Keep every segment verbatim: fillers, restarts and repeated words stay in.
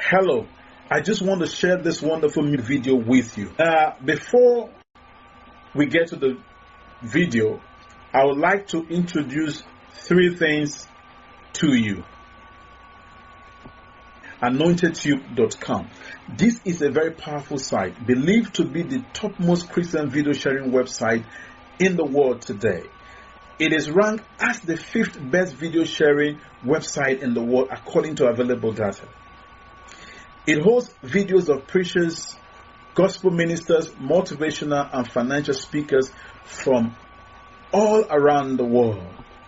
Hello, I just want to share this wonderful video with you. Uh, before we get to the video, I would like to introduce three things to you. anointed tube dot com. This is a very powerful site, believed to be the topmost Christian video sharing website in the world today. It is ranked as the fifth best video sharing website in the world according to available data. It hosts videos of preachers, gospel ministers, motivational and financial speakers from all around the world.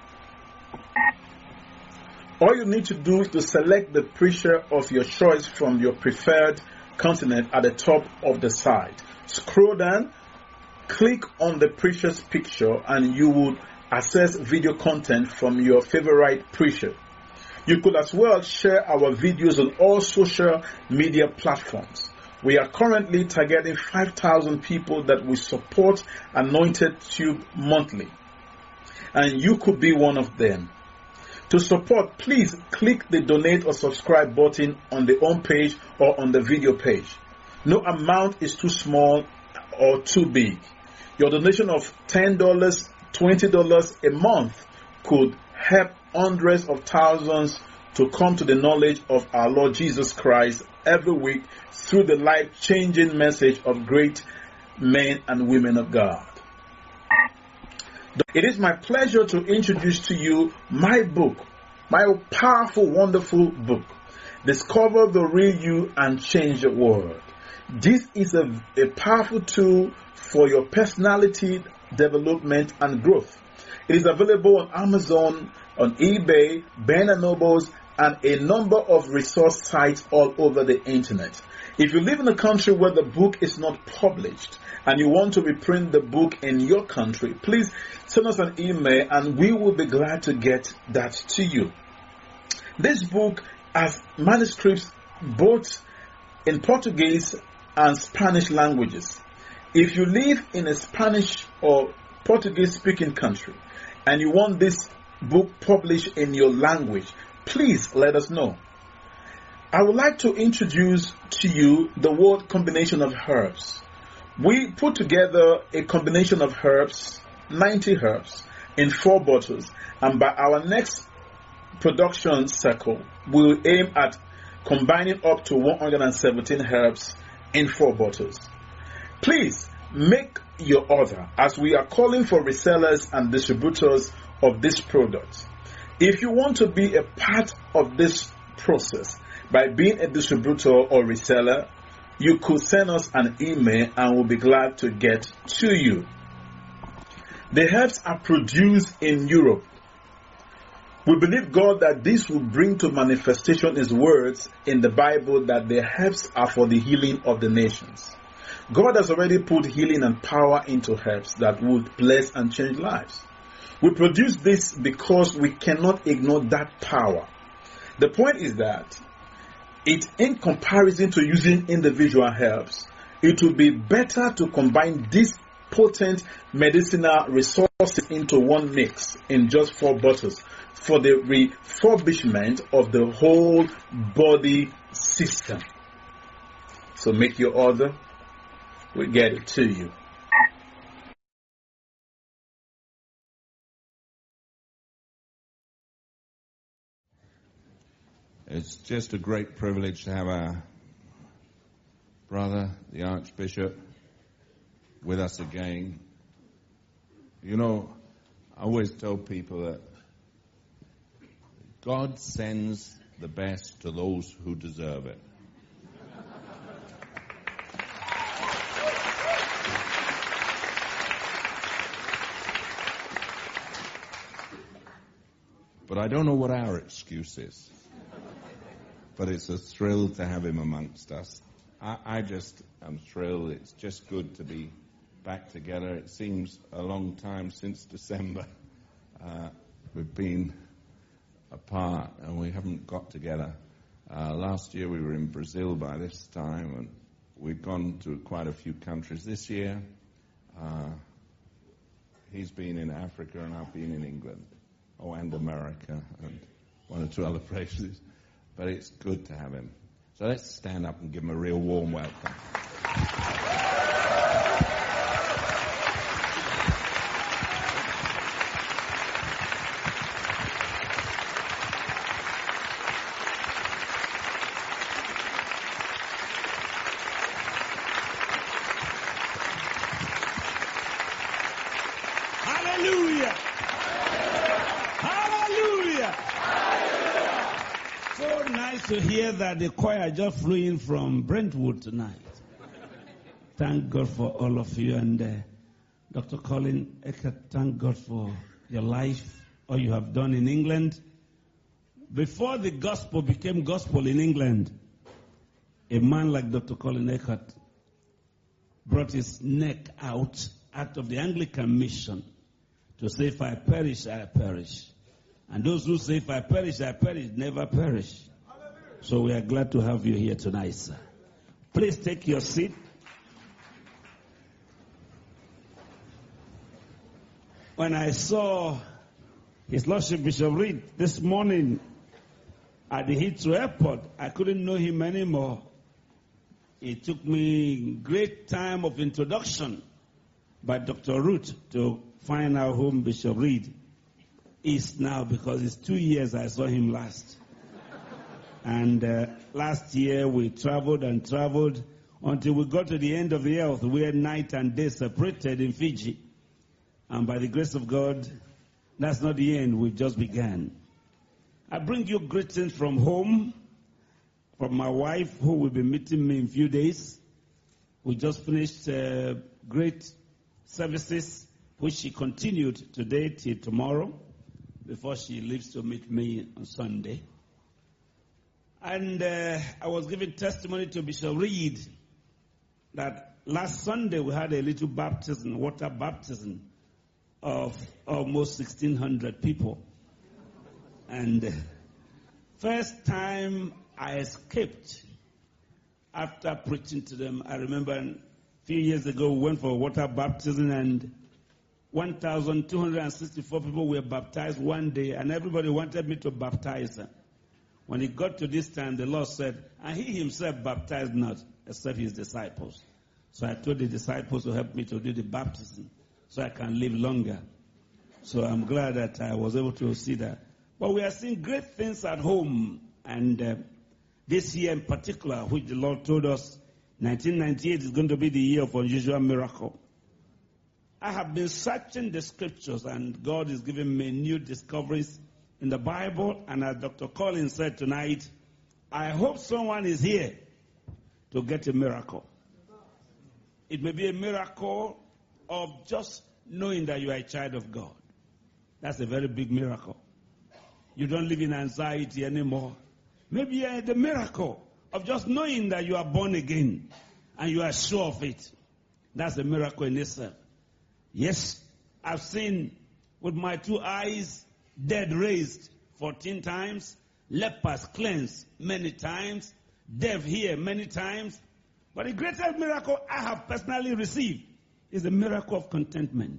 All you need to do is to select the preacher of your choice from your preferred continent at the top of the site. Scroll down, click on the preacher's picture, and you will access video content from your favorite preacher. You could as well share our videos on all social media platforms. We are currently targeting five thousand people that will support Anointed Tube monthly, and you could be one of them. To support, please click the donate or subscribe button on the home page or on the video page. No amount is too small or too big. Your donation of ten dollars, twenty dollars a month could help hundreds of thousands to come to the knowledge of our Lord Jesus Christ every week through the life-changing message of great men and women of God. It is my pleasure to introduce to you my book, my powerful, wonderful book, Discover the Real You and Change the World. This is a, a powerful tool for your personality development and growth. It is available on Amazon, on eBay, Barnes and Nobles, and a number of resource sites all over the internet. If you live in a country where the book is not published and you want to reprint the book in your country, please send us an email and we will be glad to get that to you. This book has manuscripts both in Portuguese and Spanish languages. If you live in a Spanish or Portuguese speaking country and you want this book published in your language, please let us know. I would like to introduce to you the word combination of herbs. We put together a combination of herbs, ninety herbs, in four bottles, and by our next production cycle, we will aim at combining up to one hundred seventeen herbs in four bottles. Please make your order, as we are calling for resellers and distributors of this product. If you want to be a part of this process by being a distributor or reseller, you could send us an email and we'll be glad to get to you. The herbs are produced in Europe. We believe God that this will bring to manifestation His words in the Bible that the herbs are for the healing of the nations. God has already put healing and power into herbs that would bless and change lives. We produce this because we cannot ignore that power. The point is that it, in comparison to using individual herbs, it would be better to combine these potent medicinal resources into one mix in just four bottles for the refurbishment of the whole body system. So make your order. We'll get it to you. It's just a great privilege to have our brother, the Archbishop, with us again. You know, I always tell people that God sends the best to those who deserve it. But I don't know what our excuse is. But it's a thrill to have him amongst us. I, I just am thrilled. It's just good to be back together. It seems a long time since December. Uh, we've been apart and we haven't got together. Uh, last year we were in Brazil by this time, and we've gone to quite a few countries. This year, uh, he's been in Africa and I've been in England. Oh, and America and one or two other places. But it's good to have him. So let's stand up and give him a real warm welcome. Hallelujah! Hallelujah! So nice to hear that the choir just flew in from Brentwood tonight. Thank God for all of you. And uh, Doctor Colin Eckert, thank God for your life, all you have done in England. Before the gospel became gospel in England, a man like Doctor Colin Eckert brought his neck out, out of the Anglican mission to say, if I perish, I perish. And those who say, if I perish, I perish, never perish. So we are glad to have you here tonight, sir. Please take your seat. When I saw His Lordship Bishop Reid this morning at the Heathrow Airport, I couldn't know him anymore. It took me great time of introduction by Doctor Ruth to find out whom Bishop Reid is now, because it's two years I saw him last. And uh, last year we traveled and traveled until we got to the end of the earth, where night and day separated in Fiji. And by the grace of God, that's not the end, we just began. I bring you greetings from home, from my wife, who will be meeting me in a few days. We just finished uh, great services, which she continued today till tomorrow, before she leaves to meet me on Sunday. And uh, I was giving testimony to Bishop Reid that last Sunday we had a little baptism, water baptism, of almost sixteen hundred people. And uh, first time I escaped after preaching to them. I remember a few years ago we went for water baptism, and one thousand two hundred sixty-four people were baptized one day, and everybody wanted me to baptize them. When it got to this time, the Lord said, and he himself baptized not, except his disciples. So I told the disciples to help me to do the baptism, so I can live longer. So I'm glad that I was able to see that. But we are seeing great things at home, and uh, this year in particular, which the Lord told us, nineteen ninety-eight is going to be the year of unusual miracle. I have been searching the scriptures, and God is giving me new discoveries in the Bible. And as Doctor Collins said tonight, I hope someone is here to get a miracle. It may be a miracle of just knowing that you are a child of God. That's a very big miracle. You don't live in anxiety anymore. Maybe uh, the miracle of just knowing that you are born again and you are sure of it. That's a miracle in itself. Yes, I've seen with my two eyes dead raised fourteen times, lepers cleansed many times, deaf hear many times. But the greatest miracle I have personally received is the miracle of contentment.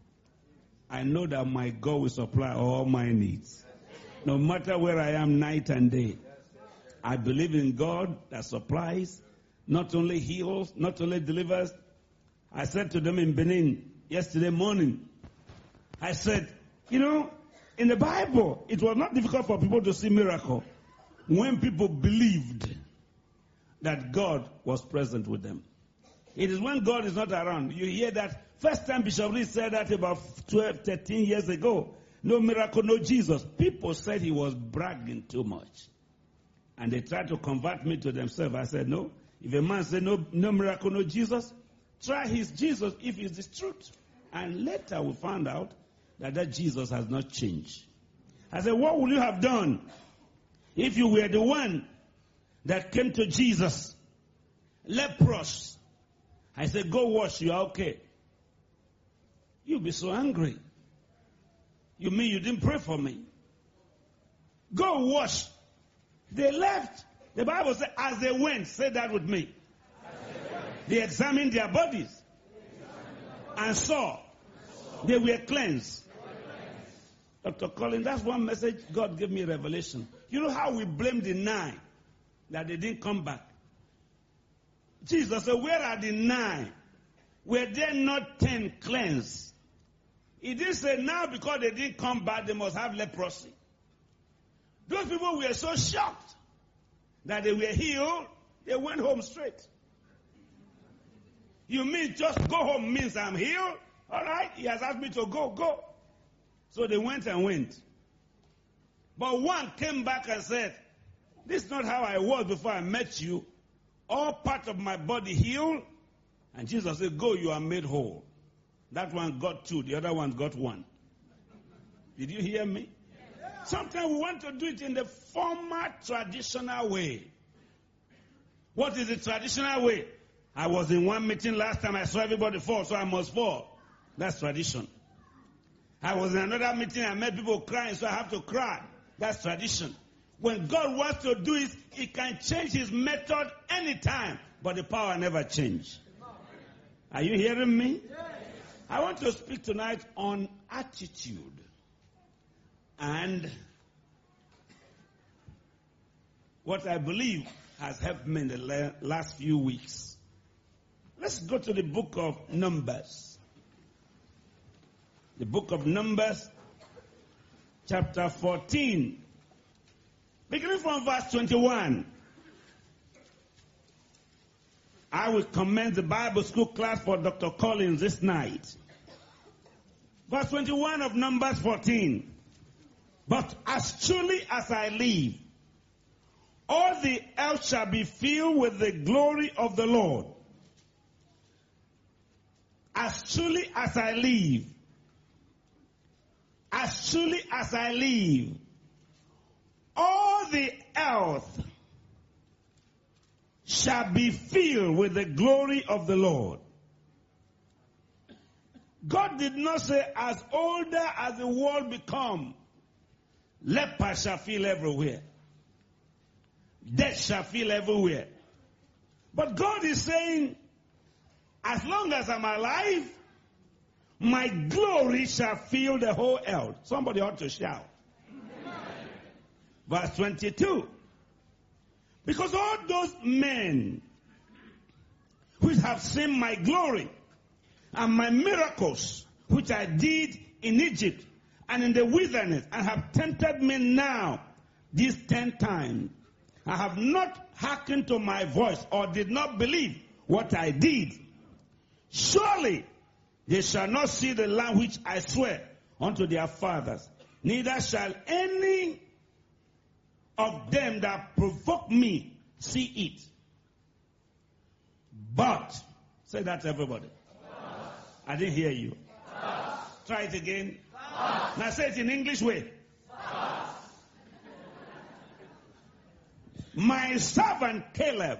I know that my God will supply all my needs, no matter where I am night and day. I believe in God that supplies, not only heals, not only delivers. I said to them in Benin yesterday morning, I said, you know, in the Bible, it was not difficult for people to see miracle when people believed that God was present with them. It is when God is not around. You hear that first time Bishop Reid said that about twelve, thirteen years ago. No miracle, no Jesus. People said he was bragging too much. And they tried to convert me to themselves. I said, no. If a man said no, no miracle, no Jesus, try his Jesus if it's the truth. And later we found out that that Jesus has not changed. I said, what would you have done if you were the one that came to Jesus, leprous? I said, go wash, you are okay. You'll be so angry. You mean you didn't pray for me? Go wash. They left. The Bible says, as they went, say that with me. They, they examined their bodies and saw they were cleansed. Doctor Colin, that's one message God gave me revelation. You know how we blame the nine that they didn't come back. Jesus said, where are the nine? Were there not ten cleansed? He didn't say now because they didn't come back, they must have leprosy. Those people were so shocked that they were healed, they went home straight. You mean just go home means I'm healed? All right, he has asked me to go, go. So they went and went. But one came back and said, this is not how I was before I met you. All part of my body healed. And Jesus said, go, you are made whole. That one got two, the other one got one. Did you hear me? Sometimes we want to do it in the former traditional way. What is the traditional way? I was in one meeting last time, I saw everybody fall, so I must fall. That's tradition. I was in another meeting, I met people crying, so I have to cry. That's tradition. When God wants to do it, He can change His method anytime, but the power never changes. Are you hearing me? I want to speak tonight on attitude. And what I believe has helped me in the last few weeks. Let's go to the book of Numbers. The book of Numbers, chapter fourteen. Beginning from verse twenty-one. I will commence the Bible school class for Doctor Collins this night. Verse twenty-one of Numbers fourteen. But as truly as I live, all the earth shall be filled with the glory of the Lord. As truly as I live, as truly as I live, all the earth shall be filled with the glory of the Lord. God did not say, as older as the world become, lepers shall fill everywhere. Death shall fill everywhere. But God is saying, as long as I'm alive, my glory shall fill the whole earth. Somebody ought to shout. Verse twenty-two. Because all those men which have seen my glory and my miracles which I did in Egypt and in the wilderness and have tempted me now these ten times, I have not hearkened to my voice or did not believe what I did. Surely they shall not see the land which I swear unto their fathers, neither shall any of them that provoke me see it. But, say that everybody. But. I didn't hear you. But. Try it again. But. Now say it in English way. But. My servant Caleb,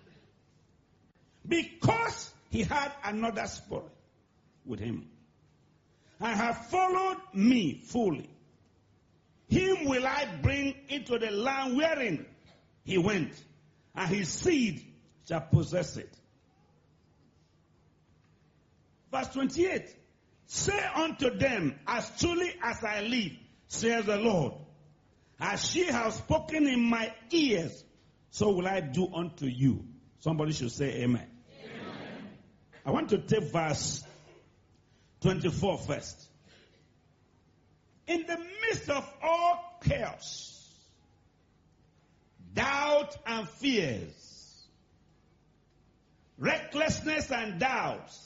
because he had another spirit with him, and have followed me fully, him will I bring into the land wherein he went, and his seed shall possess it. Verse twenty-eight. Say unto them, as truly as I live, says the Lord, as ye have spoken in my ears, so will I do unto you. Somebody should say amen. Amen. I want to take verse twenty-four first. In the midst of all chaos, doubt and fears, recklessness and doubts,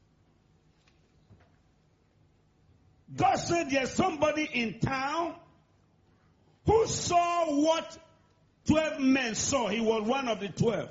God said there's somebody in town who saw what twelve men saw. He was one of the twelve.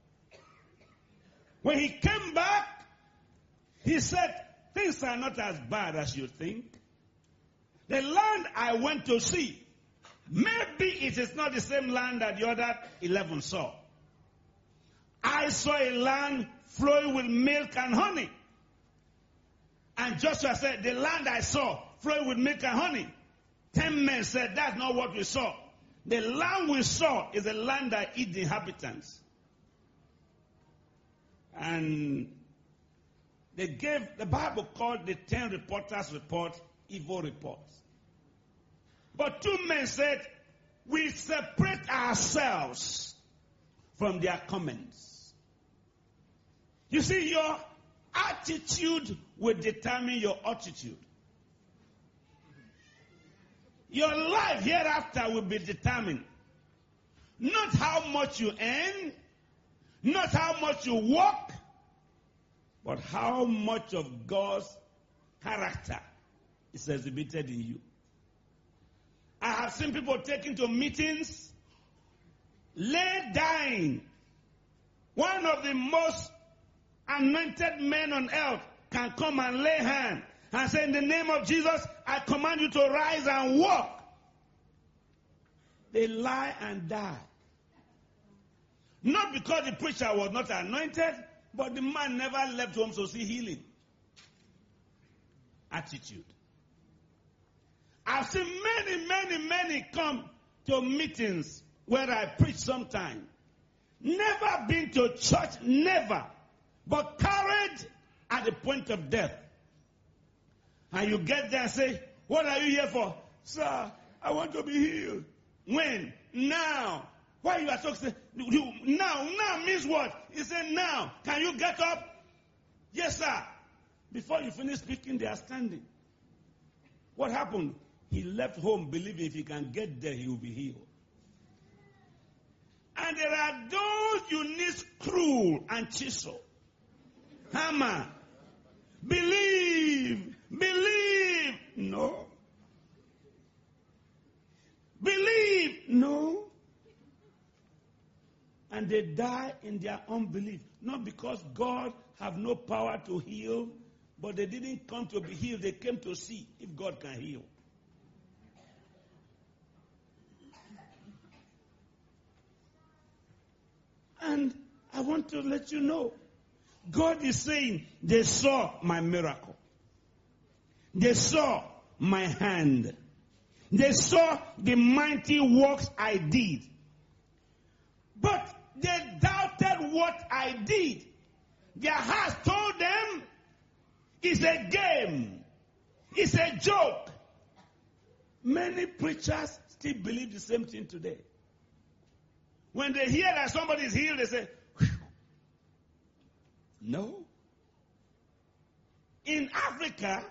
When he came back, he said, things are not as bad as you think. The land I went to see, maybe it is not the same land that the other eleven saw. I saw a land flowing with milk and honey. And Joshua said, the land I saw flowing with milk and honey. Ten men said, that's not what we saw. The land we saw is a land that eats the inhabitants. And they gave, the Bible called the ten reporters report evil reports. But two men said, we separate ourselves from their comments. You see, your attitude will determine your attitude. Your life hereafter will be determined. Not how much you earn, not how much you work, but how much of God's character is exhibited in you. I have seen people taken to meetings, lay dying. One of the most anointed men on earth can come and lay hand and say, in the name of Jesus, I command you to rise and walk. They lie and die. Not because the preacher was not anointed, but the man never left home to see healing. Attitude. I've seen many, many, many come to meetings where I preach sometime. Never been to church, never. But carried at the point of death. And you get there and say, what are you here for? Sir, I want to be healed. When? Now. Why you are talking? Now. Now means what? He said, now. Can you get up? Yes, sir. Before you finish speaking, they are standing. What happened? He left home believing if he can get there, he will be healed. And there are those you need screw and chisel. Hammer. Believe. Believe. No. Believe. No. And they die in their unbelief. Not because God have no power to heal, but they didn't come to be healed. They came to see if God can heal. And I want to let you know, God is saying, they saw my miracle. They saw my hand. They saw the mighty works I did. But they doubted what I did. Their hearts told them, it's a game. It's a joke. Many preachers still believe the same thing today. When they hear that somebody is healed, they say, whew. No. In Africa,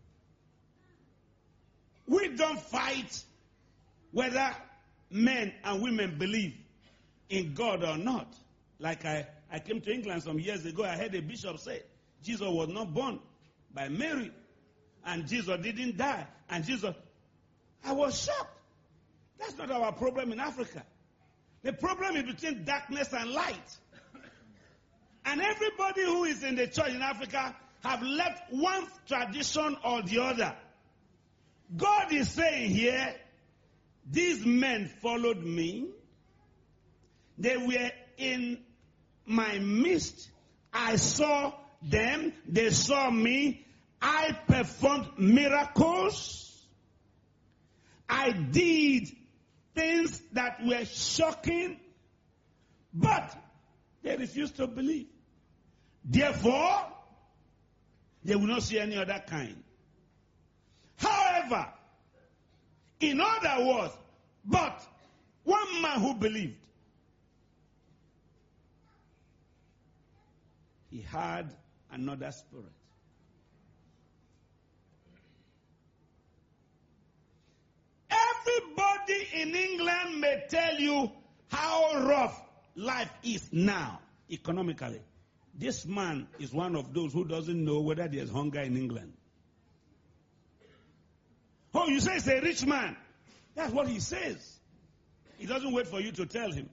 we don't fight whether men and women believe in God or not. Like I, I came to England some years ago, I heard a bishop say, Jesus was not born by Mary. And Jesus didn't die. And Jesus, I was shocked. That's not our problem in Africa. The problem is between darkness and light. And everybody who is in the church in Africa have left one tradition or the other. God is saying here, these men followed me. They were in my midst. I saw them. They saw me. I performed miracles. I did things that were shocking, but they refused to believe. Therefore, they will not see any other kind. However, in other words, but one man who believed, he had another spirit. Everybody in England may tell you how rough life is now, economically. This man is one of those who doesn't know whether there's hunger in England. Oh, you say he's a rich man. That's what he says. He doesn't wait for you to tell him.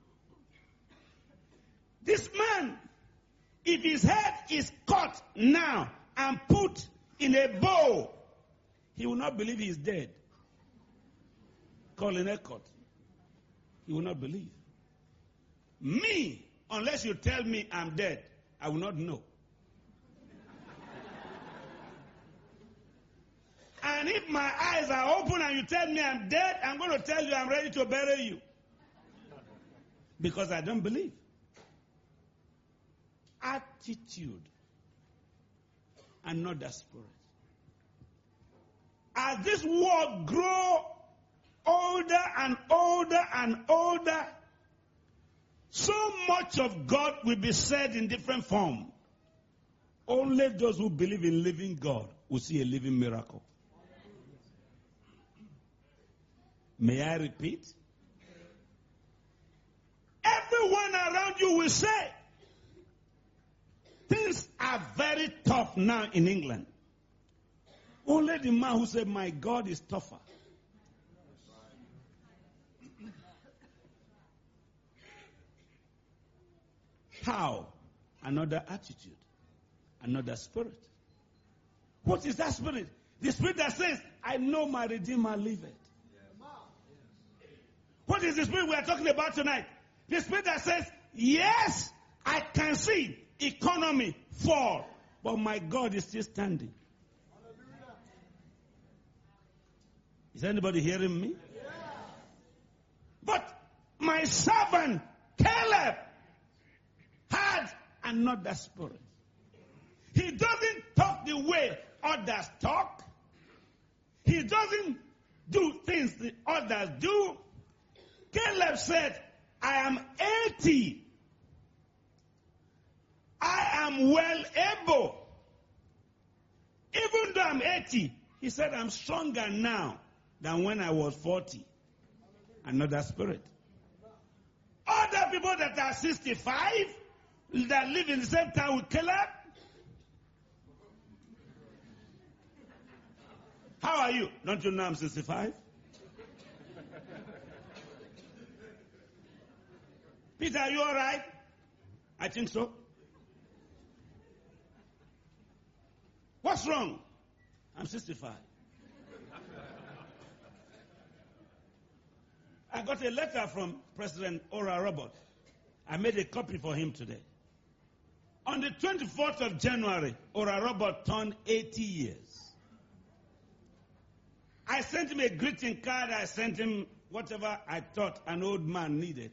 This man, if his head is cut now and put in a bowl, he will not believe he is dead. Colin Eckert. He will not believe. Me, unless you tell me I'm dead, I will not know. And if my eyes are open and you tell me I'm dead, I'm going to tell you I'm ready to bury you. Because I don't believe. Attitude and not the spirit. As this world grows older and older and older, So much of God will be said in different form. Only those who believe in living God will see a living miracle. May I repeat? Everyone around you will say, things are very tough now in England. Only the man who said, my God is tougher. How? Another attitude. Another spirit. What is that spirit? The spirit that says, I know my Redeemer liveth. What is the spirit we are talking about tonight? The spirit that says, yes, I can see economy fall, but my God is still standing. Is anybody hearing me? But my servant Caleb had another spirit. He doesn't talk the way others talk. He doesn't do things the others do. Caleb said, I am eighty. I am well able. Even though I'm eighty, he said, I'm stronger now than when I was forty. Another spirit. Other people that are sixty-five, that live in the same town with Caleb. How are you? Don't you know I'm sixty-five? Peter, are you all right? I think so. What's wrong? I'm sixty-five. I got a letter from President Oral Roberts. I made a copy for him today. On the twenty-fourth of January, Oral Roberts turned eighty years. I sent him a greeting card. I sent him whatever I thought an old man needed.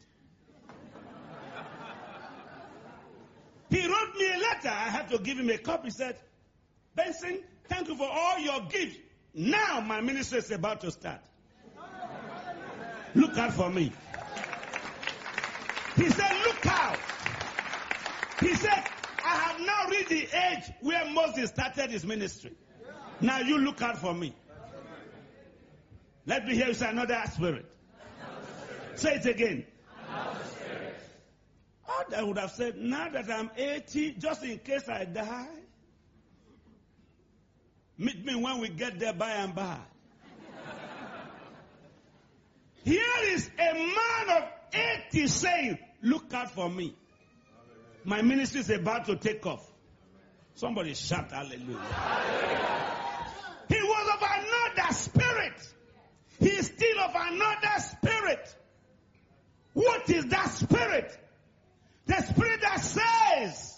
He wrote me a letter. I had to give him a copy. He said, Benson, thank you for all your gifts. Now my ministry is about to start. Look out for me. He said, look out. He said, I have now reached the age where Moses started his ministry. Now you look out for me. Let me hear you say another spirit. Another spirit. Say it again. Another spirit. I would have said, now that I'm eighty, just in case I die, meet me when we get there by and by. Here is a man of eighty saying, look out for me. My ministry is about to take off. Somebody shout hallelujah. Hallelujah. He was of another spirit. He is still of another spirit. What is that spirit? The spirit that says,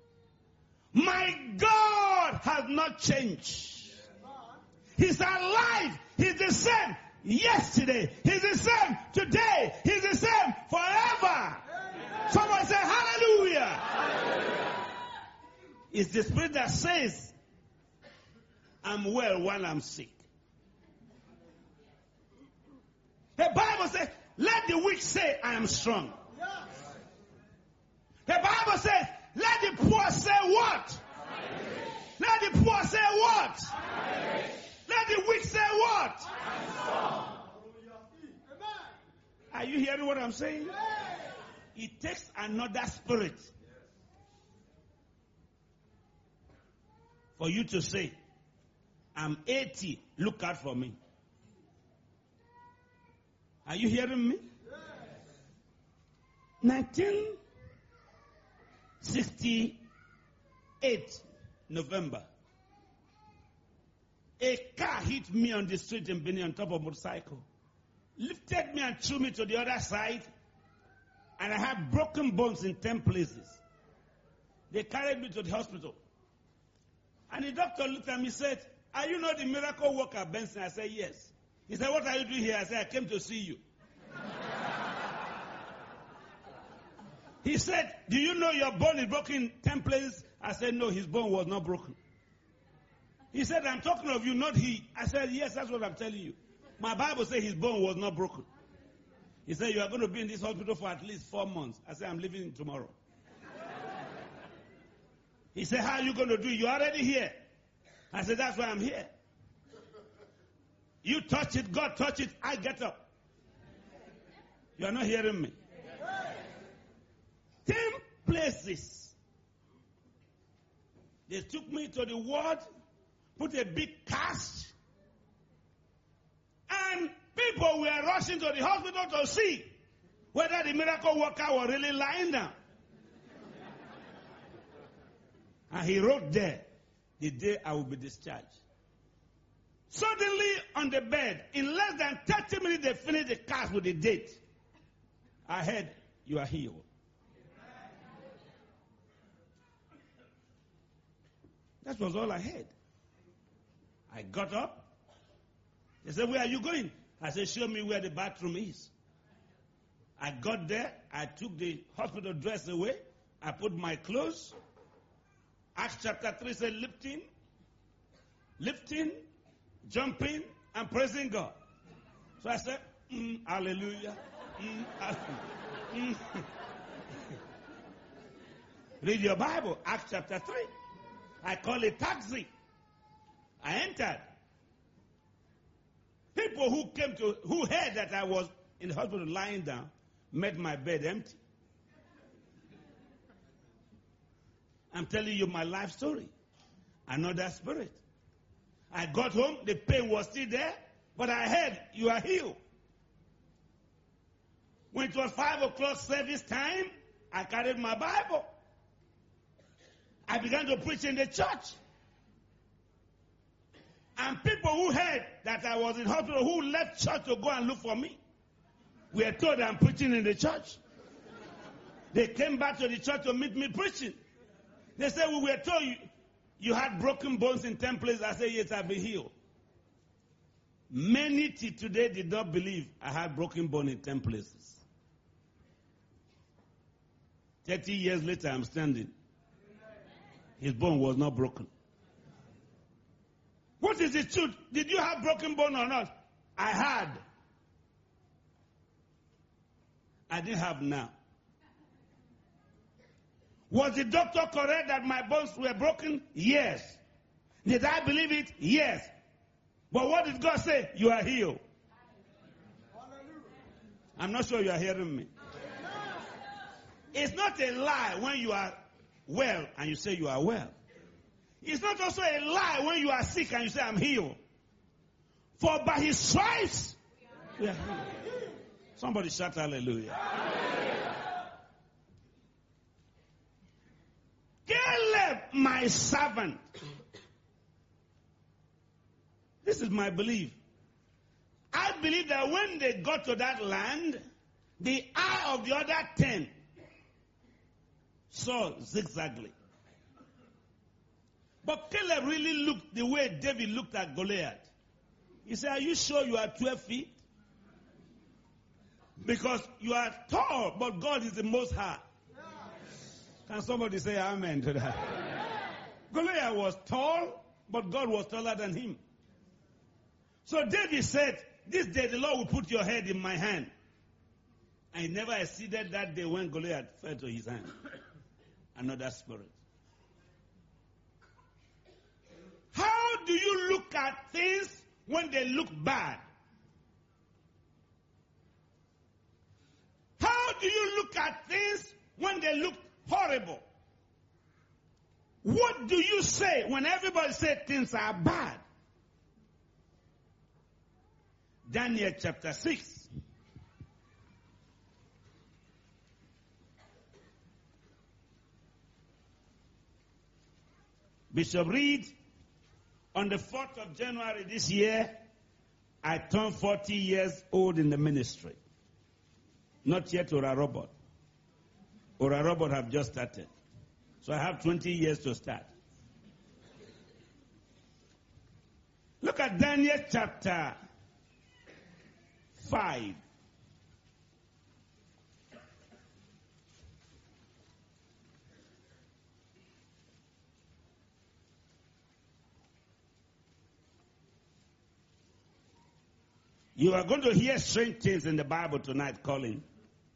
my God has not changed. He's alive. He's the same yesterday. He's the same today. He's the same forever. Someone say hallelujah. Hallelujah. It's the spirit that says, I'm well while I'm sick. The Bible says, let the weak say, I am strong. Yes. The Bible says, let the poor say what? Let the poor say what? Let the weak say what? Are you hearing what I'm saying? It takes another spirit for you to say, I'm eighty, look out for me. Are you hearing me? Yes. nineteen sixty-eight, November. A car hit me on the street in Benin on top of a motorcycle. Lifted me and threw me to the other side. And I had broken bones in ten places. They carried me to the hospital. And the doctor looked at me and said, are you not the miracle worker, Benson? I said, yes. He said, what are you doing here? I said, I came to see you. He said, do you know your bone is broken in ten places? I said, no, his bone was not broken. He said, I'm talking of you, not he. I said, yes, that's what I'm telling you. My Bible says his bone was not broken. He said, you are going to be in this hospital for at least four months. I said, I'm leaving tomorrow. He said, how are you going to do it? You're already here. I said, that's why I'm here. You touch it, God touch it, I get up. You are not hearing me. Ten places. They took me to the ward, put a big cast, and people were rushing to the hospital to see whether the miracle worker was really lying down. And he wrote there, the day I will be discharged. Suddenly on the bed, in less than thirty minutes, they finished the cast with the date. I heard, you are healed. That was all I heard. I got up. They said, where are you going? I said, show me where the bathroom is. I got there. I took the hospital dress away. I put my clothes. Acts chapter three said, lifting, lifting, jumping, and praising God. So I said, mm, hallelujah. Mm, hallelujah. Mm. Read your Bible, Acts chapter three. I call it taxi. I entered. People who came to, who heard that I was in the hospital lying down, met my bed empty. I'm telling you my life story. Another spirit. I got home, the pain was still there, but I heard, you are healed. When it was five o'clock service time, I carried my Bible. I began to preach in the church. And people who heard that I was in hospital, who left church to go and look for me, were told I'm preaching in the church. They came back to the church to meet me preaching. They said, we were told you, you had broken bones in ten places. I said, yes, I've been healed. Many till today did not believe I had broken bone in ten places. Thirty years later, I'm standing. His bone was not broken. What is the truth? Did you have broken bone or not? I had. I didn't have now. Was the doctor correct that my bones were broken? Yes. Did I believe it? Yes. But what did God say? You are healed. I'm not sure you are hearing me. It's not a lie when you are well and you say you are well. It's not also a lie when you are sick and you say I'm healed. For by his stripes we are healed. Somebody shout hallelujah. Caleb, my servant. This is my belief. I believe that when they got to that land, the eye of the other ten saw zigzagly. But Caleb really looked the way David looked at Goliath. He said, are you sure you are twelve feet? Because you are tall, but God is the most high. Can somebody say amen to that? Goliath was tall, but God was taller than him. So David said, this day the Lord will put your head in my hand. And he never exceeded that day when Goliath fell to his hand. Another spirit. How do you look at things when they look bad? How do you look at things when they look horrible? What do you say when everybody says things are bad? Daniel chapter six. Bishop Reed, on the fourth of January this year, I turned forty years old in the ministry. Not yet Ora Robert. Ora Robert have just started. So I have twenty years to start. Look at Daniel chapter five. You are going to hear strange things in the Bible tonight, Colin.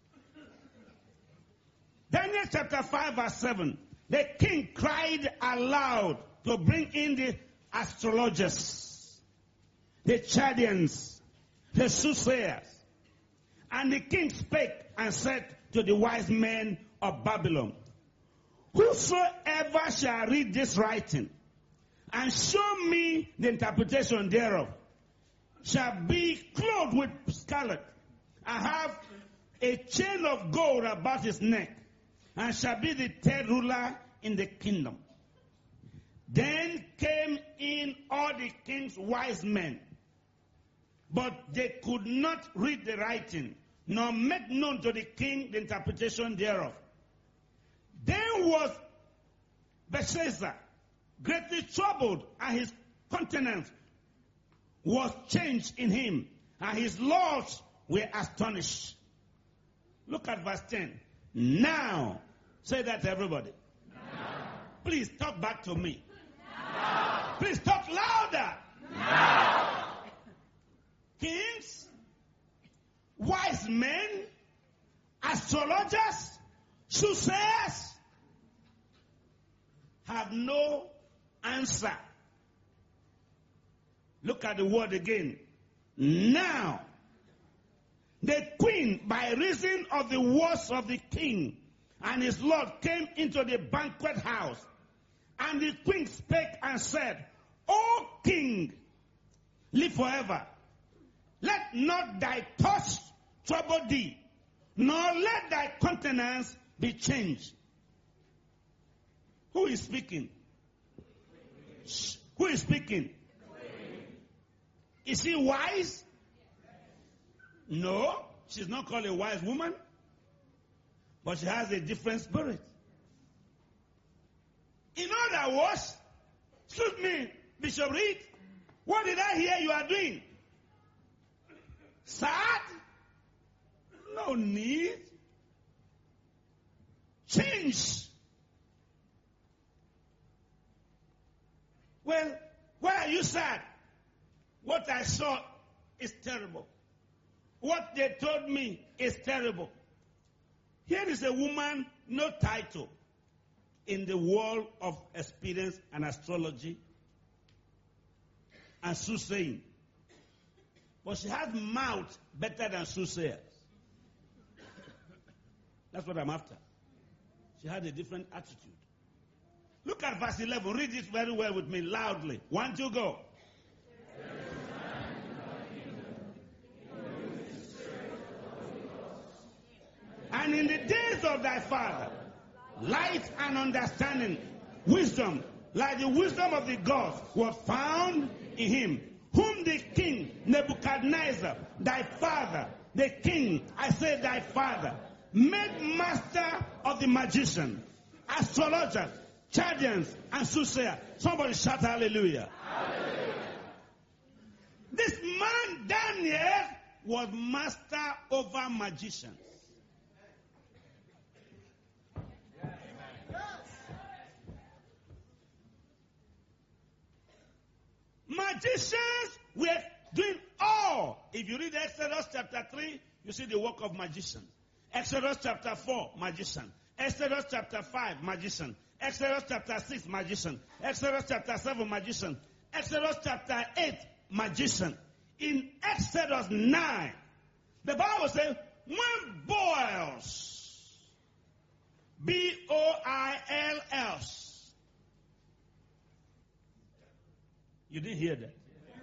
Daniel chapter five verse seven. The king cried aloud to bring in the astrologers, the Chaldeans, the soothsayers. And the king spake and said to the wise men of Babylon, whosoever shall read this writing and show me the interpretation thereof shall be clothed with scarlet and have a chain of gold about his neck and shall be the third ruler in the kingdom. Then came in all the king's wise men, but they could not read the writing, nor make known to the king the interpretation thereof. Then was Belshazzar greatly troubled, and his countenance was changed in him, and his lords were astonished. Look at verse ten. Now, say that to everybody. Now. Please talk back to me. Now. Please talk louder. Now. Kings, wise men, astrologers, soothsayers have no answer. Look at the word again. Now, the queen, by reason of the words of the king and his lord, came into the banquet house. And the queen spake and said, O king, live forever. Let not thy thoughts trouble thee, nor let thy countenance be changed. Who is speaking? Shh. Who is speaking? Is she wise? No, she's not called a wise woman, but she has a different spirit. In other words, excuse me, Bishop Reed, what did I hear you are doing? Sad? No need. Change. Well, why are you sad? What I saw is terrible. What they told me is terrible. Here is a woman, no title, in the world of experience and astrology and soothsaying. But she has mouth better than soothsayers. That's what I'm after. She had a different attitude. Look at verse eleven. Read it very well with me, loudly. One, two, go. And in the days of thy father, light and understanding, wisdom, like the wisdom of the gods, was found in him, whom the king Nebuchadnezzar, thy father, the king, I say thy father, made master of the magician, astrologers, Chaldeans, and soothsayers. Somebody shout hallelujah. Hallelujah. This man Daniel was master over magicians. Magicians were doing all. If you read Exodus chapter three, you see the work of magicians. Exodus chapter four, magician. Exodus chapter five, magician. Exodus chapter six, magician. Exodus chapter seven, magician. Exodus chapter eight, magician. In Exodus nine, the Bible says, when Boils, B O I L S, you didn't hear that?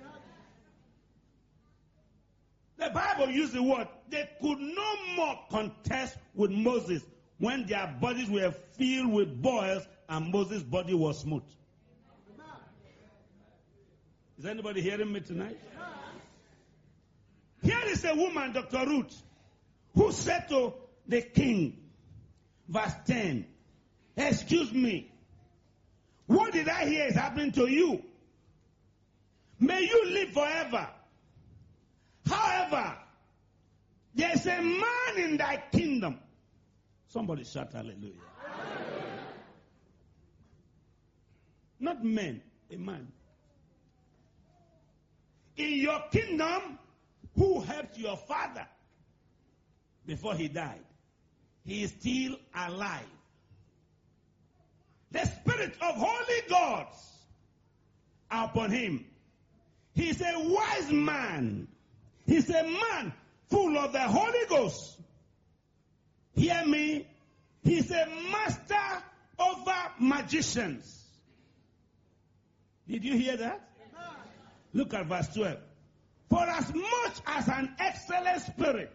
The Bible used the word, they could no more contest with Moses when their bodies were filled with boils and Moses' body was smooth. Is anybody hearing me tonight? Here is a woman, Doctor Ruth, who said to the king, verse ten, excuse me, what did I hear is happening to you? May you live forever. However, there is a man in thy kingdom. Somebody shout hallelujah. Hallelujah. Not men, a man. In your kingdom, who helped your father before he died, he is still alive. The spirit of holy gods are upon him. He is a wise man. He is a man full of the Holy Ghost. Hear me. He is a master over magicians. Did you hear that? Look at verse twelve. For as much as an excellent spirit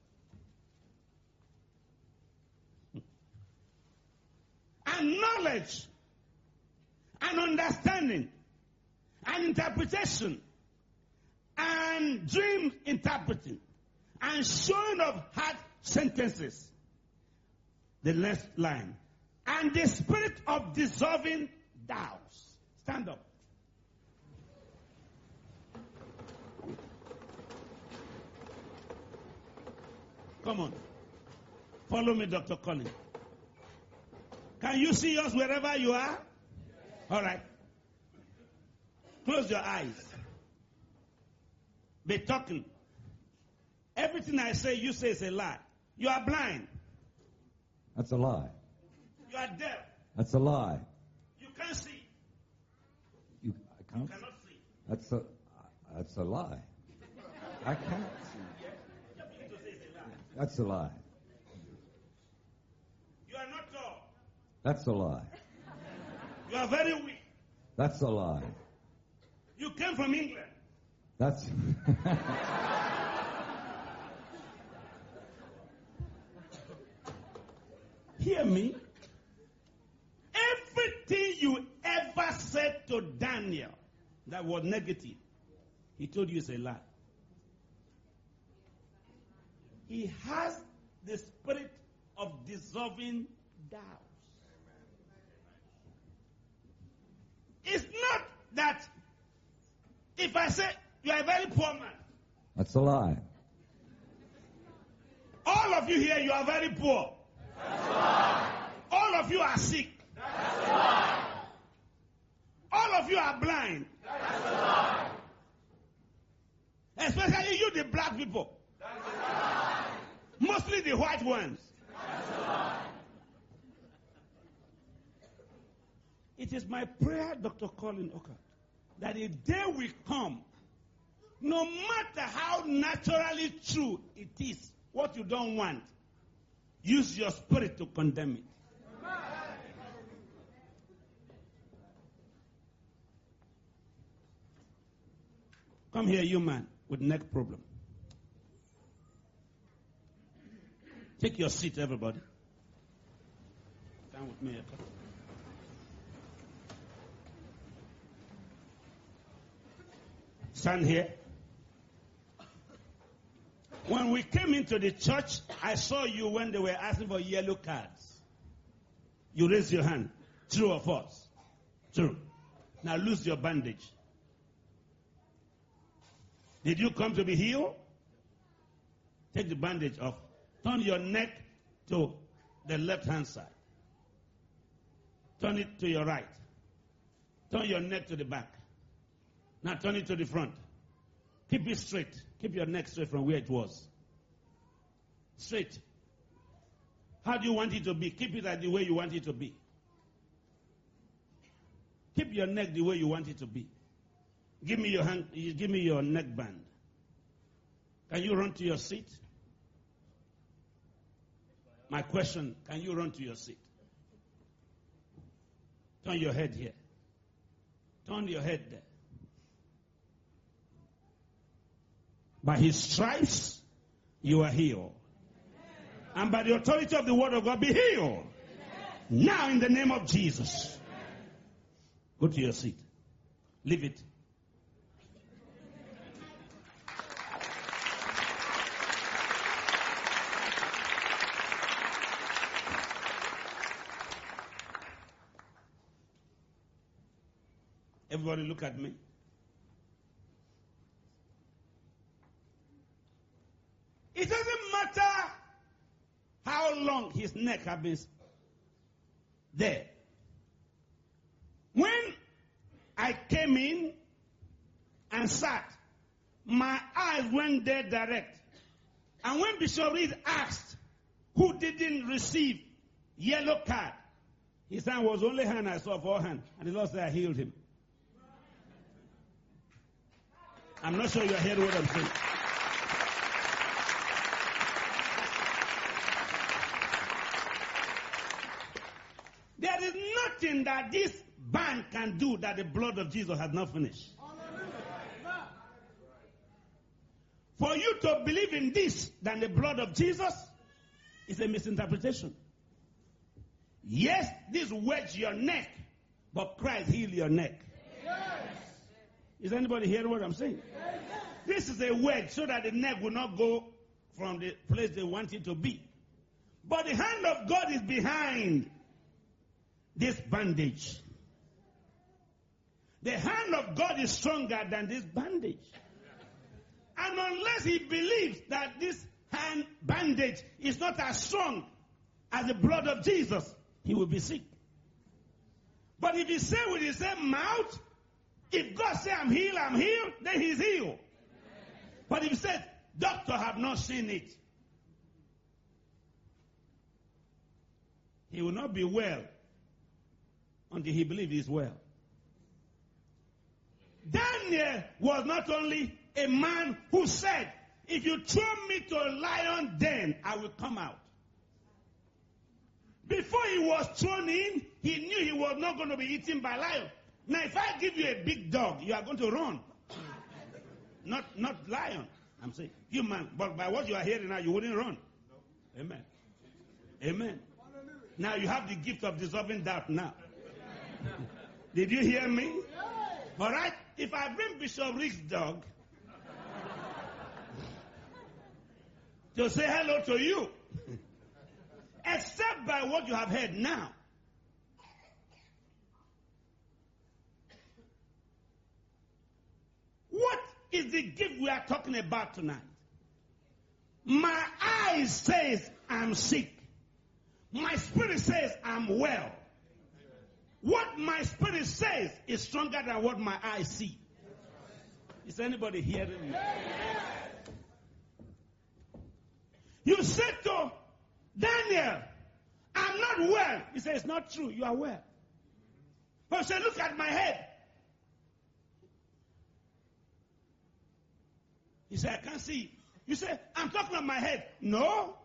and knowledge and understanding and interpretation and dream interpreting and showing of hard sentences. The next line. And the spirit of dissolving doubts. Stand up. Come on. Follow me, Doctor Colin. Can you see us wherever you are? All right. Close your eyes. Be talking. Everything I say, you say is a lie. You are blind. That's a lie. You are deaf. That's a lie. You can't see. You, I can't. You cannot see. That's a, that's a lie. I can't see. That's a lie. You are not tall. That's a lie. You are very weak. That's a lie. You came from England. That's... Hear me. Everything you ever said to Daniel that was negative, he told you is a lie. He has the spirit of dissolving doubts. It's not that if I say you are a very poor man. That's a lie. All of you here, you are very poor. That's a lie. All of you are sick. That's a lie. All of you are blind. That's a lie. Especially you, the black people. That's a lie. Mostly the white ones. That's a lie. It is my prayer, Doctor Colin Oka, that a day will come, no matter how naturally true it is, what you don't want, use your spirit to condemn it. Come here, you man, with neck problem. Take your seat, everybody. Stand with me. Okay? Stand here. When we came into the church, I saw you when they were asking for yellow cards. You raised your hand. True or false? True. Now loose your bandage. Did you come to be healed? Take the bandage off. Turn your neck to the left-hand side. Turn it to your right. Turn your neck to the back. Now turn it to the front. Keep it straight. Keep your neck straight from where it was. Straight. How do you want it to be? Keep it at the way you want it to be. Keep your neck the way you want it to be. Give me your hand. Give me your neck band. Can you run to your seat? My question, can you run to your seat? Turn your head here. Turn your head there. By his stripes, you are healed. And by the authority of the word of God, be healed. Now in the name of Jesus. Go to your seat. Leave it. Everybody look at me. It doesn't matter how long his neck has been there. When I came in and sat, my eyes went there direct. And when Bishop Reed asked who didn't receive yellow card, his hand was only hand I saw, four hand. And the Lord said, I healed him. I'm not sure you're hearing what I'm saying. There is nothing that this band can do that the blood of Jesus has not finished. For you to believe in this than the blood of Jesus is a misinterpretation. Yes, this wedge your neck, but Christ healed your neck. Yes. Is anybody hearing what I'm saying? Yes. This is a wedge so that the neck will not go from the place they want it to be. But the hand of God is behind this bandage. The hand of God is stronger than this bandage. And unless he believes that this hand bandage is not as strong as the blood of Jesus, he will be sick. But if he say with his same mouth, if God say I'm healed, I'm healed, then he's healed. But if he says, doctor have not seen it, he will not be well until he believes he's well. Daniel was not only a man who said, if you throw me to a lion den, I will come out. Before he was thrown in, he knew he was not going to be eaten by lion. Now if I give you a big dog, you are going to run. Not, not lion, I'm saying. Human. But by what you are hearing now, you wouldn't run. Amen. Amen. Now you have the gift of dissolving doubt now. Did you hear me? All right. If I bring Bishop Rick's dog to say hello to you, except by what you have heard now, what is the gift we are talking about tonight? My eyes says I'm sick. My spirit says I'm well. What my spirit says is stronger than what my eyes see. Is anybody hearing me? You said to Daniel, I'm not well. He said, it's not true. You are well. But he said, look at my head. He said, I can't see. You say, I'm talking about my head. No.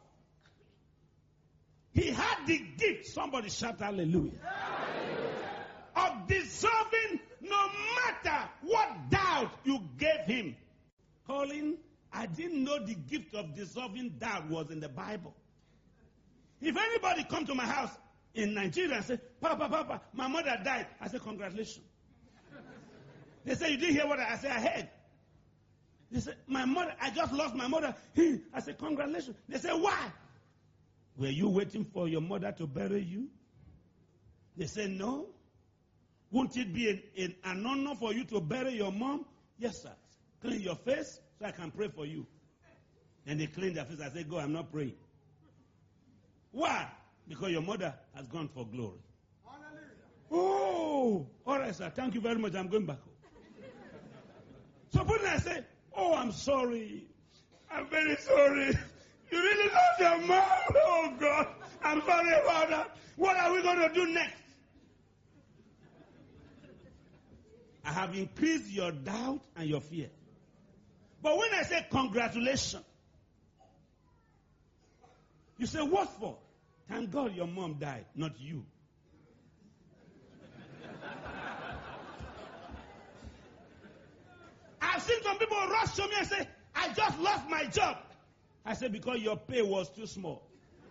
He had the gift. Somebody shout hallelujah. Hallelujah. Of dissolving no matter what doubt you gave him. Colin, I didn't know the gift of dissolving doubt was in the Bible. If anybody come to my house in Nigeria and say, Papa, Papa, my mother died, I say, congratulations. They say, you didn't hear what I, I said, I heard. They say, my mother, I just lost my mother. I said, congratulations. They say, why? Were you waiting for your mother to bury you? They say, no. Won't it be an, an, an honor for you to bury your mom? Yes, sir. Clean your face so I can pray for you. Then they clean their face. I say, go, I'm not praying. Why? Because your mother has gone for glory. Hallelujah. Oh, all right, sir. Thank you very much. I'm going back home. So when I say, oh, I'm sorry. I'm very sorry. You really lost your mom. Oh, God. I'm sorry about that. What are we going to do next? I have increased your doubt and your fear. But when I say congratulations, you say, what for? Thank God your mom died, not you. I've seen some people rush to me and say, I just lost my job. I said, because your pay was too small.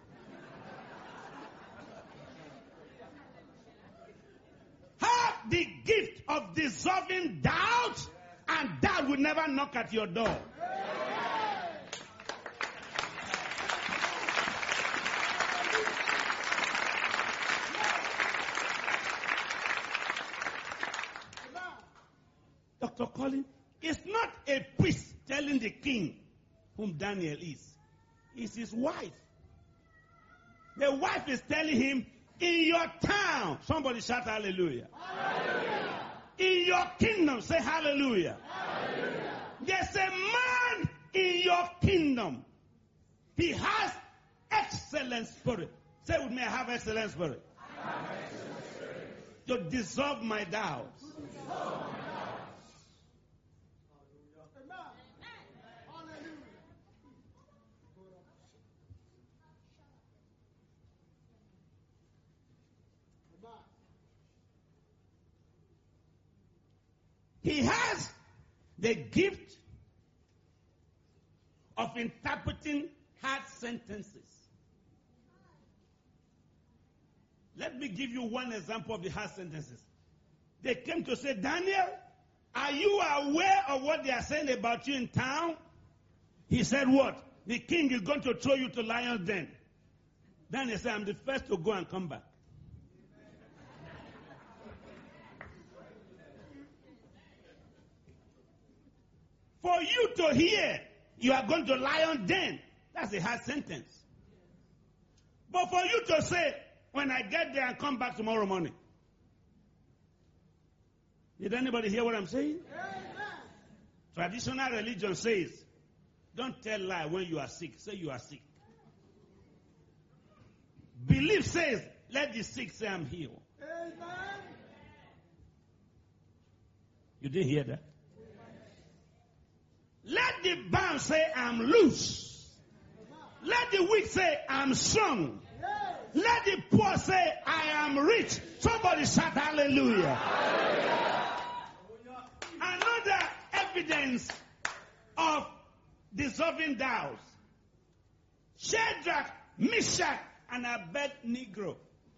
Have the gift of dissolving doubt, and doubt will never knock at your door. Doctor Colin, it's not a priest telling the king whom Daniel is. It's his wife. The wife is telling him, in your town, somebody shout hallelujah. Hallelujah. In your kingdom, say hallelujah. Hallelujah. There's a man in your kingdom. He has excellent spirit. Say with me, I have excellent spirit. I have excellent spirit. To dissolve my doubts. To dissolve my doubts. He has the gift of interpreting hard sentences. Let me give you one example of the hard sentences. They came to say, Daniel, are you aware of what they are saying about you in town? He said, what? The king is going to throw you to lion's den. Daniel said, I'm the first to go and come back. For you to hear, you are going to lion's den. That's a hard sentence. But for you to say, when I get there and come back tomorrow morning. Did anybody hear what I'm saying? Amen. Traditional religion says, don't tell lie when you are sick. Say you are sick. Belief says, let the sick say I'm healed. Amen. You didn't hear that? Let the bound say I'm loose. Let the weak say I'm strong. Let the poor say I am rich. Somebody shout hallelujah. Hallelujah. Another evidence of dissolving doubts. Shadrach, Meshach, and Abednego.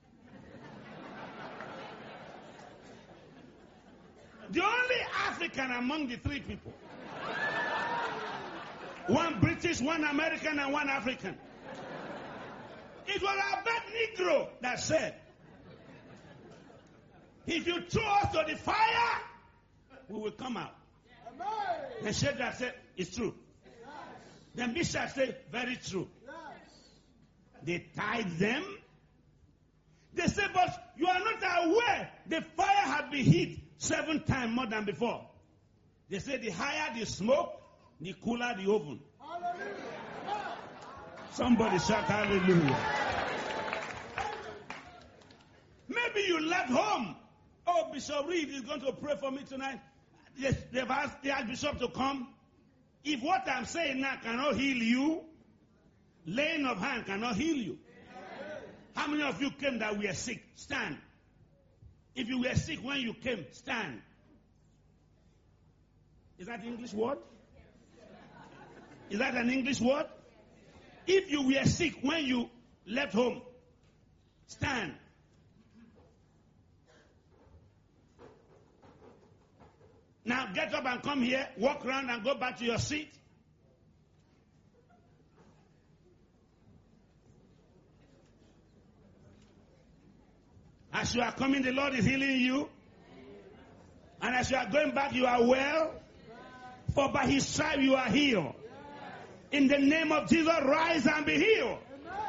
The only African among the three people. One British, one American, and one African. It was Abednego that said, if you throw us to the fire, we will come out. And Shadrach said, it's true. Then Meshach said, very true. They tied them. They said, but you are not aware the fire had been hit seven times more than before. They said, the higher the smoke, the cooler the oven. Hallelujah. Somebody shout hallelujah. Maybe you left home. Oh, Bishop Reed is going to pray for me tonight. Yes, they've asked the Archbishop to come. If what I'm saying now cannot heal you, laying of hand cannot heal you. How many of you came that were sick? Stand. If you were sick when you came, stand. Is that an English word? Is that an English word? If you were sick when you left home, stand. Now get up and come here, walk around and go back to your seat. As you are coming, the Lord is healing you. And as you are going back, you are well. For by his stripe you are healed. In the name of Jesus, rise and be healed.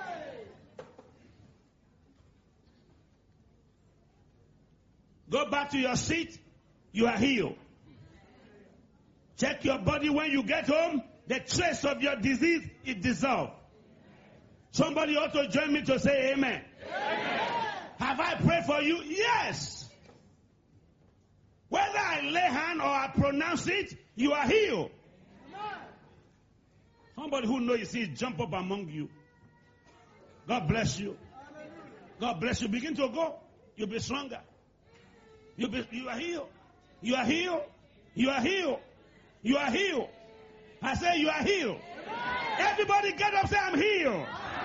Go back to your seat. You are healed. Check your body when you get home. The trace of your disease is dissolved. Somebody ought to join me to say amen. Amen. Have I prayed for you? Yes. Whether I lay hand or I pronounce it, you are healed. Somebody who knows you see jump up among you. God bless you. God bless you. Begin to go. You'll be stronger. You'll be, you are healed. You are healed. You are healed. You are healed. I say you are healed. Everybody get up, say I'm healed.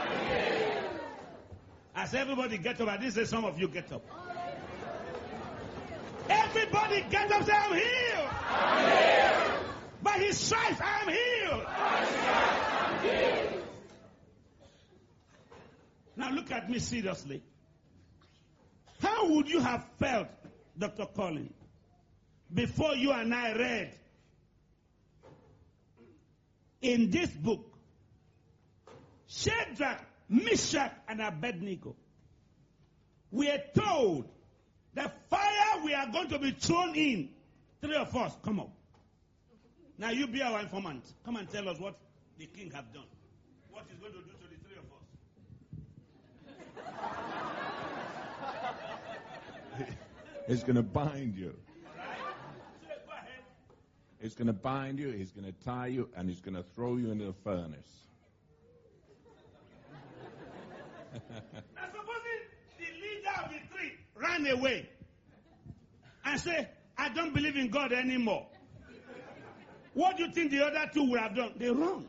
I say everybody get up. I didn't say some of you get up. Everybody get up, say I'm healed. I'm healed. By his stripes I am healed. I'm healed. Now look at me seriously. How would you have felt, Doctor Collins, before you and I read in this book, Shadrach, Meshach, and Abednego? We are told the fire we are going to be thrown in, three of us, come on. Now you be our informant. Come and tell us what the king have done. What he's going to do to the three of us. He's going to bind you. Right? So go ahead. He's going to bind you, he's going to tie you, and he's going to throw you into the furnace. Now supposing the leader of the three ran away and said, I don't believe in God anymore. What do you think the other two would have done? They run.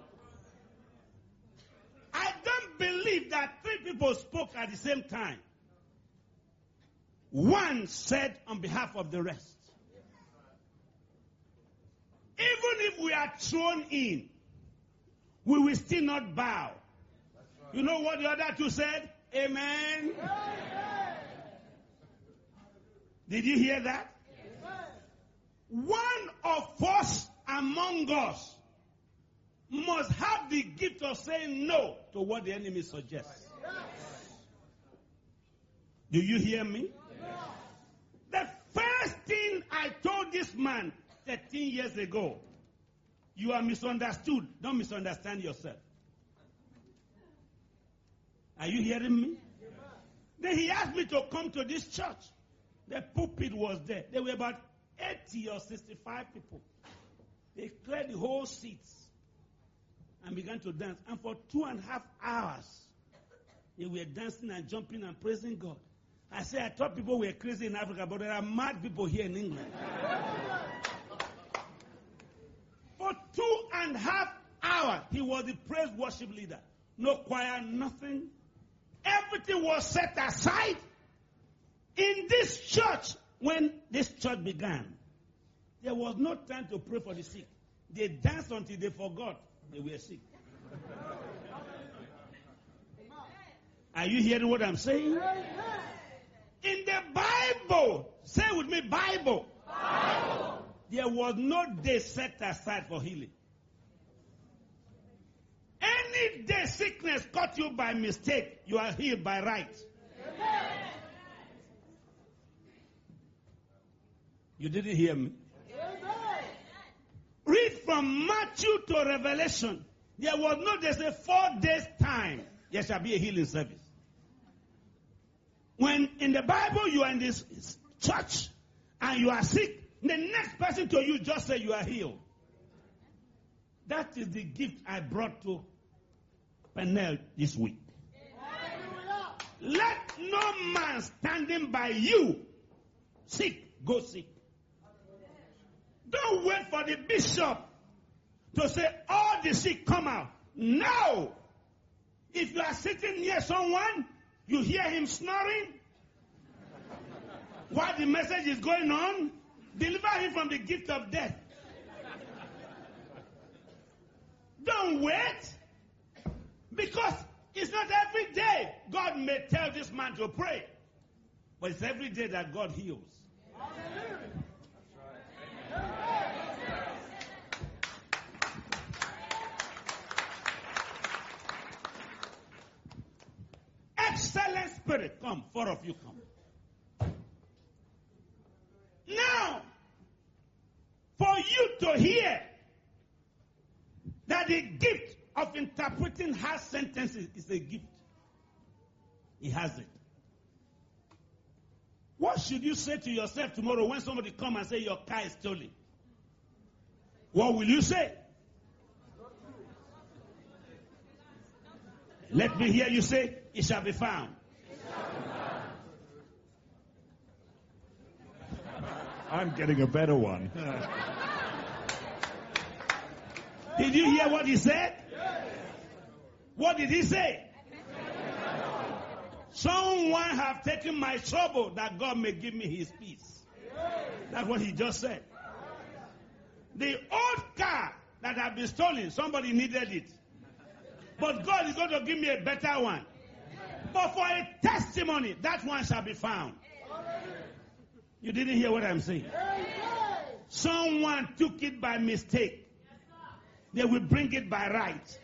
I don't believe that three people spoke at the same time. One said on behalf of the rest. Even if we are thrown in, we will still not bow. You know what the other two said? Amen. Amen. Did you hear that? Amen. One of us among us must have the gift of saying no to what the enemy suggests. Yes. Do you hear me? Yes. The first thing I told this man thirteen years ago, you are misunderstood. Don't misunderstand yourself. Are you hearing me? Yes. Then he asked me to come to this church. The pulpit was there. There were about eighty or sixty-five people. They cleared the whole seats and began to dance. And for two and a half hours, they were dancing and jumping and praising God. I said, I thought people were crazy in Africa, but there are mad people here in England. For two and a half hours, he was the praise worship leader. No choir, nothing. Everything was set aside. In this church, when this church began, there was no time to pray for the sick. They danced until they forgot they were sick. Are you hearing what I'm saying? In the Bible, say with me, Bible. Bible. There was no day set aside for healing. Any day sickness caught you by mistake, you are healed by right. Amen. You didn't hear me? Amen. Read from Matthew to Revelation. There was no, there's a four days time. There shall be a healing service. When in the Bible you are in this church and you are sick, the next person to you just say you are healed. That is the gift I brought to Peniel this week. Let no man standing by you sick, go sick. Don't wait for the bishop to say all the sick come out. No! If you are sitting near someone, you hear him snoring while the message is going on, deliver him from the gift of death. Don't wait. Because it's not every day God may tell this man to pray. But it's every day that God heals. Excellent spirit, come, four of you come. Now, for you to hear that the gift of interpreting harsh sentences is a gift. He has it. What should you say to yourself tomorrow when somebody come and say your car is stolen? What will you say? Let me hear you say, it shall be found. It shall be found. I'm getting a better one. Did you hear what he said? What did he say? Someone have taken my trouble that God may give me his peace. That's what he just said. The old car that had been stolen, somebody needed it. But God is going to give me a better one. But for a testimony, that one shall be found. You didn't hear what I'm saying? Someone took it by mistake. They will bring it by right.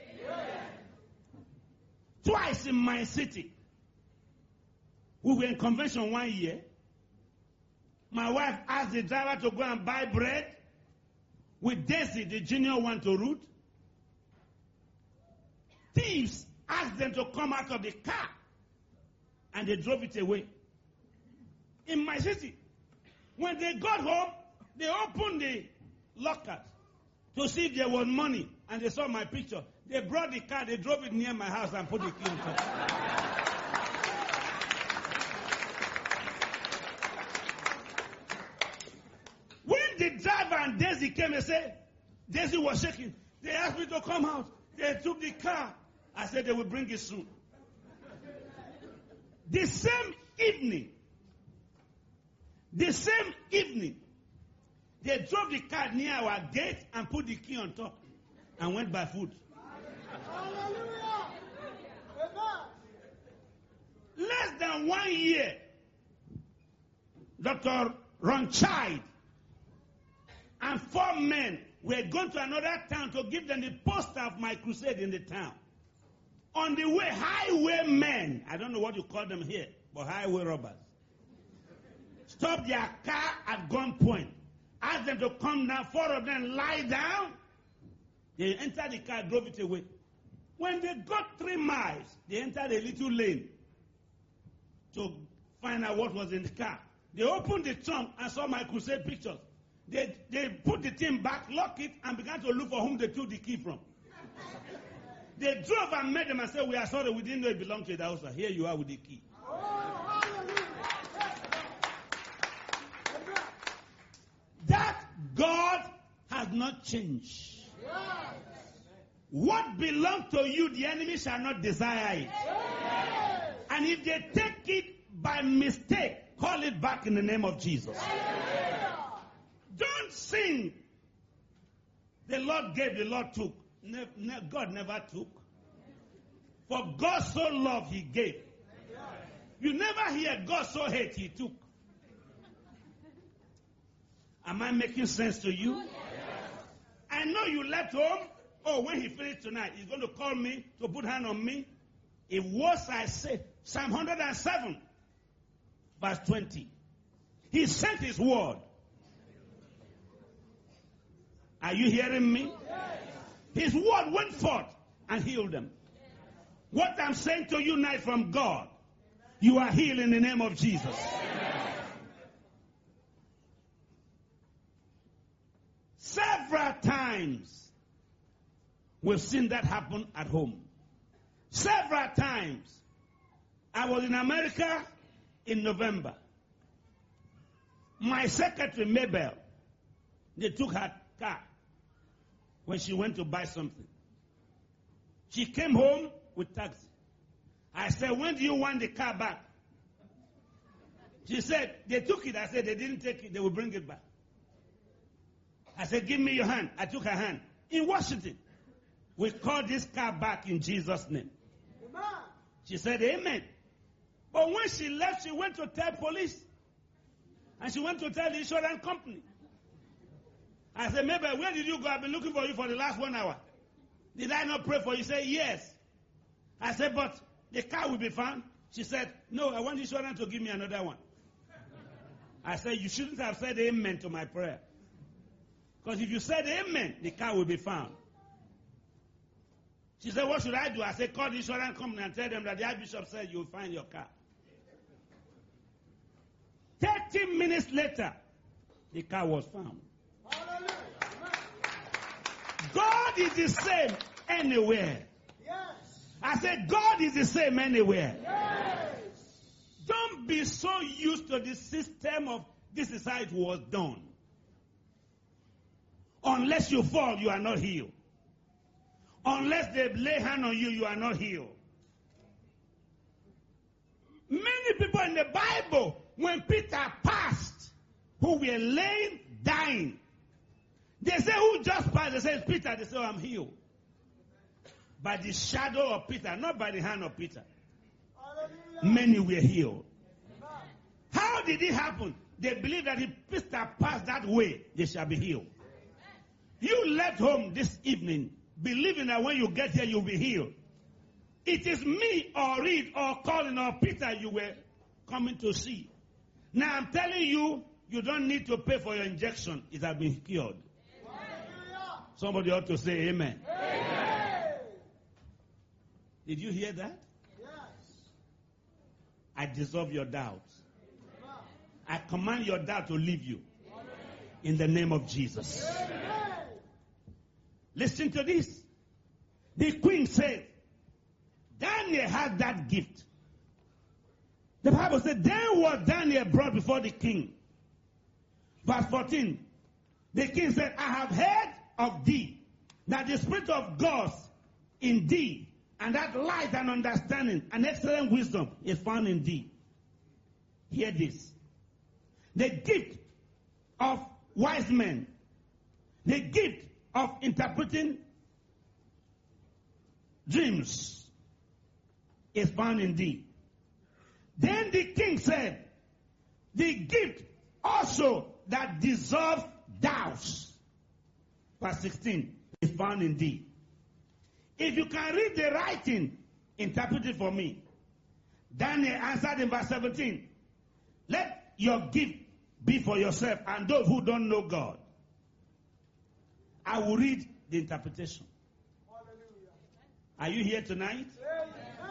Twice in my city. We were in convention one year. My wife asked the driver to go and buy bread. with Daisy, the junior one, to root. Thieves asked them to come out of the car, and they drove it away. In my city, when they got home, they opened the lockers to see if there was money, and they saw my picture. They brought the car, they drove it near my house and put the key on top. When the driver and Daisy came and said, Daisy was shaking, they asked me to come out. They took the car. I said they will bring it soon. The same evening, the same evening, they drove the car near our gate and put the key on top and went by foot. Hallelujah. Less than one year, Doctor Ronchild and four men were going to another town to give them the poster of my crusade in the town. On the way, highwaymen, I don't know what you call them here, but highway robbers, stopped their car at gunpoint, asked them to come down, four of them lie down. They entered the car, drove it away. When they got three miles, they entered a little lane to find out what was in the car. They opened the trunk and saw my crusade pictures. They, they put the thing back, locked it, and began to look for whom they took the key from. They drove and met them and said, we are sorry, we didn't know it belonged to the house. Here you are with the key. That God has not changed. Yes. What belongs to you, the enemy shall not desire it. Yes. And if they take it by mistake, call it back in the name of Jesus. Yes. Don't sing. The Lord gave, the Lord took. Ne- ne- God never took. For God so loved, he gave. You never hear God so hate, he took. Am I making sense to you? I know you left home. Oh, when he finished tonight, he's going to call me to put hand on me. If words I say, Psalm one hundred seven, verse twenty. He sent his word. Are you hearing me? His word went forth and healed them. What I'm saying to you now from God, you are healed in the name of Jesus. Several times we've seen that happen at home. Several times. I was in America in November. My secretary, Mabel, they took her car when she went to buy something. She came home with taxi. I said, when do you want the car back? She said, they took it. I said, they didn't take it. They will bring it back. I said, give me your hand. I took her hand. In Washington, we called this car back in Jesus' name. Amen. She said, amen. But when she left, she went to tell police. And she went to tell the insurance company. I said, maybe where did you go? I've been looking for you for the last one hour. Did I not pray for you? She said, yes. I said, but the car will be found. She said, no, I want the insurance to give me another one. I said, you shouldn't have said amen to my prayer. Because if you said amen, the car will be found. She said, what should I do? I said, call the insurance company and tell them that the Archbishop said you'll find your car. Thirty minutes later, the car was found. Hallelujah. God is the same anywhere. Yes. I said, God is the same anywhere. Yes. Don't be so used to the system of this is how it was done. Unless you fall, you are not healed. Unless they lay hand on you, you are not healed. Many people in the Bible, when Peter passed, who were laying, dying, they say, who just passed? They say, it's Peter. They say, oh, I'm healed. By the shadow of Peter, not by the hand of Peter. Hallelujah. Many were healed. How did it happen? They believe that if Peter passed that way, they shall be healed. You left home this evening believing that when you get here, you'll be healed. It is me or Reed or Colin or Peter you were coming to see. Now I'm telling you, you don't need to pay for your injection. It has been cured. Somebody ought to say amen. Amen. Did you hear that? Yes. I dissolve your doubts. Amen. I command your doubt to leave you. In the name of Jesus. Amen. Listen to this. The queen said, Daniel had that gift. The Bible said, then was Daniel brought before the king. Verse fourteen. The king said, I have heard of thee, that the Spirit of God in thee, and that light and understanding and excellent wisdom is found in thee. Hear this. The gift of wise men, the gift of interpreting dreams is found in thee. Then the king said, the gift also that dissolves doubts, verse sixteen, is found in thee. If you can read the writing, interpret it for me. Daniel answered in verse seventeen, let your gift be for yourself and those who don't know God. I will read the interpretation. Hallelujah. Are you here tonight? Amen.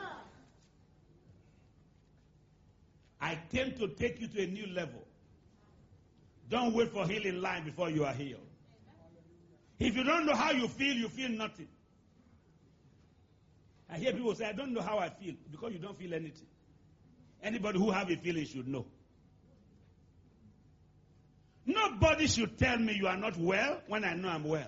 I came to take you to a new level. Don't wait for healing line before you are healed. If you don't know how you feel, you feel nothing. I hear people say, I don't know how I feel, because you don't feel anything. Anybody who have a feeling should know. Nobody should tell me you are not well when I know I'm well.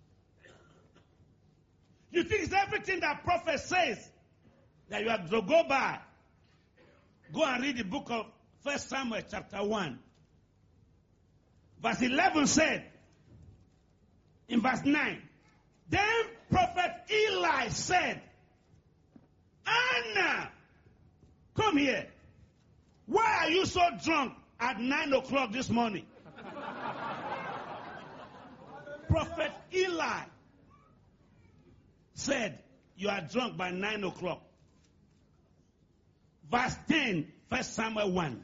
You think it's everything that prophet says that you have to go by. Go and read the book of First Samuel chapter one. Verse eleven said, in verse nine, then prophet Eli said, Anna, come here. Why are you so drunk at nine o'clock this morning? Prophet Eli said, you are drunk by nine o'clock. Verse ten, First Samuel one.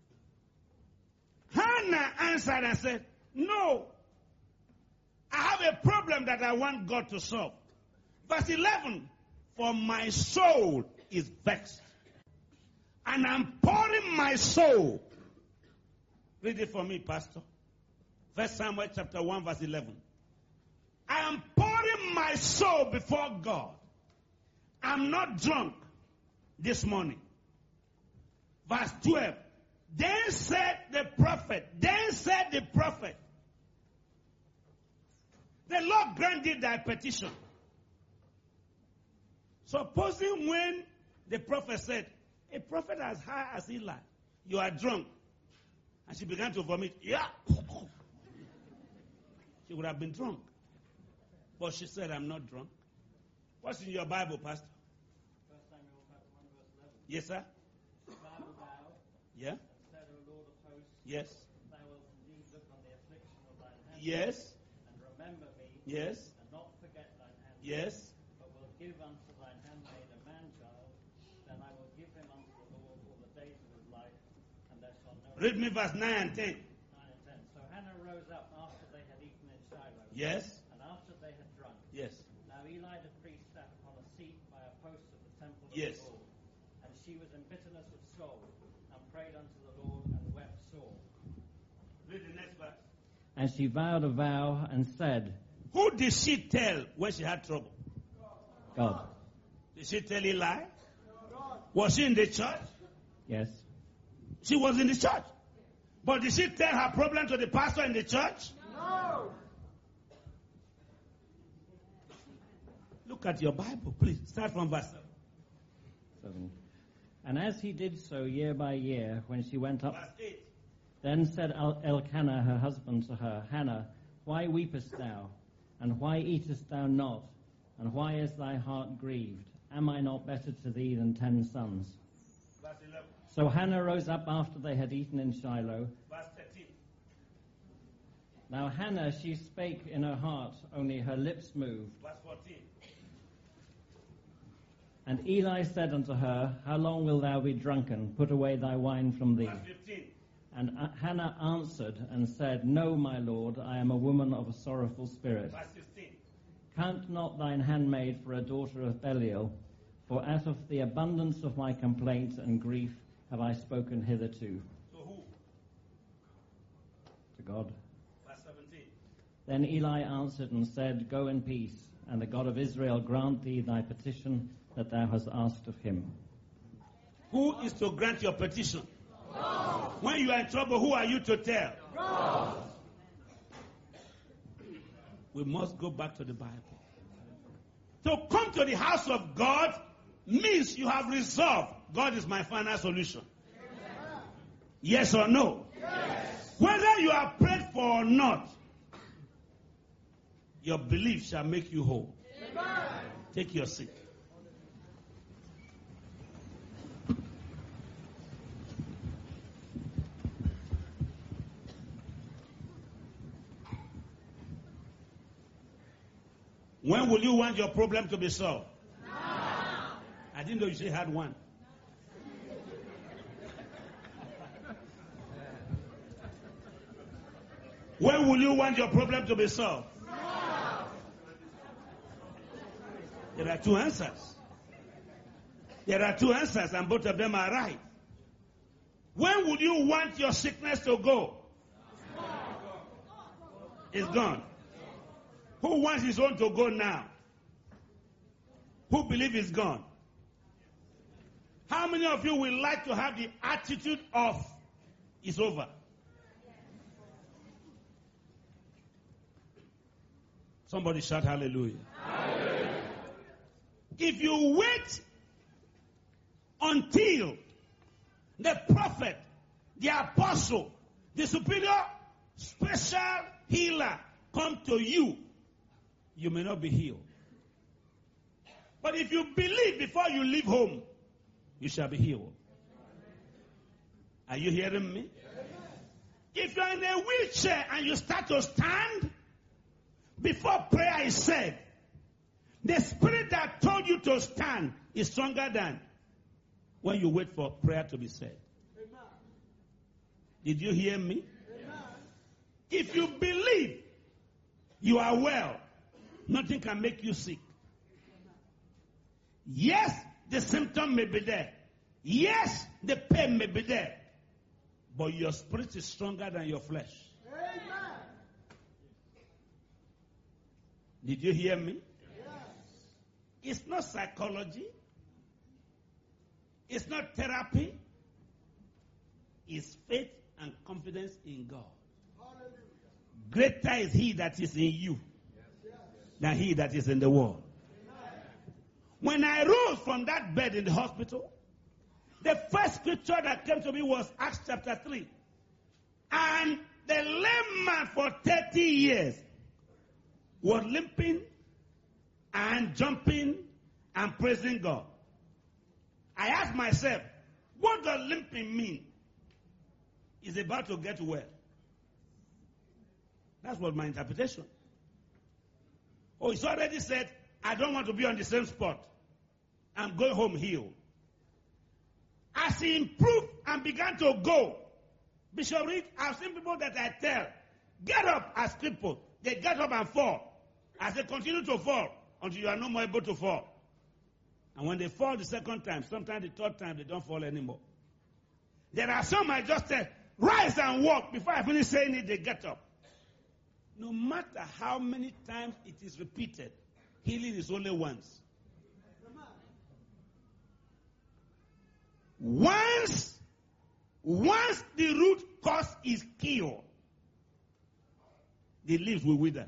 Hannah answered and said, no, I have a problem that I want God to solve. Verse eleven, for my soul is vexed, and I'm pouring my soul. Read it for me, Pastor. First Samuel chapter one, verse eleven. I am pouring my soul before God. I'm not drunk this morning. Verse twelve. Then said the prophet, then said the prophet, the Lord granted thy petition. Supposing when the prophet said, a prophet as high as Eli, you are drunk, and she began to vomit, yeah, she would have been drunk. But she said, I'm not drunk. What's in your Bible, Pastor? First Samuel one, verse eleven. Yes, sir? Thou, thou, Yeah? said, O Lord of hosts, Yes? thou wilt indeed look on the affliction of thine handmaid, Yes? and remember me, Yes? and not forget thine handmaid, Yes? but will give unto thine handmaid a man-child, then I will give him unto the Lord all the days of his life, and there shall no Read me verse nine and ten. nine and ten. So Hannah rose up after they had eaten in Shiloh, Yes? and after they had drunk. Yes. Now Eli the priest sat upon a seat by a post of the temple of Yes. the Lord, and she was in bitterness of soul, and prayed unto the Lord, and wept sore. Read the next verse. And she vowed a vow and said, Who did she tell when she had trouble? God. Did she tell Eli? Was she in the church? Yes. She was in the church. But did she tell her problem to the pastor in the church? No. Look at your Bible, please. Start from verse seven. Seven. And as he did so year by year, when she went up, Verse eight. then said El- Elkanah her husband to her, Hannah, why weepest thou? And why eatest thou not? And why is thy heart grieved? Am I not better to thee than ten sons? Verse eleven. So Hannah rose up after they had eaten in Shiloh. Verse thirteen. Now Hannah, she spake in her heart, only her lips moved. Verse fourteen. And Eli said unto her, How long wilt thou be drunken? Put away thy wine from thee. Verse fifteen. And uh, Hannah answered and said, No, my lord, I am a woman of a sorrowful spirit. Verse sixteen. Count not thine handmaid for a daughter of Belial, for out of the abundance of my complaint and grief have I spoken hitherto. To who? To God. Verse seventeen. Then Eli answered and said, Go in peace, and the God of Israel grant thee thy petition that thou hast asked of him. Who is to grant your petition? God. When you are in trouble, who are you to tell? God. We must go back to the Bible. To come to the house of God means you have resolved, God is my final solution. Yes, yes or no? Yes. Whether you are prayed for or not, your belief shall make you whole. Amen. Take your seat. When will you want your problem to be solved? Now. I didn't know you still had one. When will you want your problem to be solved? Now. There are two answers. There are two answers, and both of them are right. When would you want your sickness to go? It's gone. Who wants his own to go now? Who believe it's gone? How many of you will like to have the attitude of it's over? Somebody shout hallelujah. Hallelujah. If you wait until the prophet, the apostle, the superior special healer come to you, you may not be healed. But if you believe before you leave home, you shall be healed. Are you hearing me? If you're in a wheelchair and you start to stand, before prayer is said, the spirit that told you to stand is stronger than when you wait for prayer to be said. Did you hear me? If you believe you are well, nothing can make you sick. Yes, the symptom may be there. Yes, the pain may be there. But your spirit is stronger than your flesh. Amen. Did you hear me? Yes. It's not psychology. It's not therapy. It's faith and confidence in God. Hallelujah. Greater is he that is in you than he that is in the world. When I rose from that bed in the hospital, the first scripture that came to me was Acts chapter three. And the lame man for thirty years was limping and jumping and praising God. I asked myself, what does limping mean? He's about to get well. That's what my interpretation. Oh, he's already said, I don't want to be on the same spot. I'm going home healed. As he improved and began to go, Bishop Reed, I've seen people that I tell, get up as people. They get up and fall. As they continue to fall, until you are no more able to fall. And when they fall the second time, sometimes the third time, they don't fall anymore. There are some I just said, rise and walk. Before I finish saying it, they get up. No matter how many times it is repeated, healing is only once. Once, once the root cause is killed, the leaves will wither.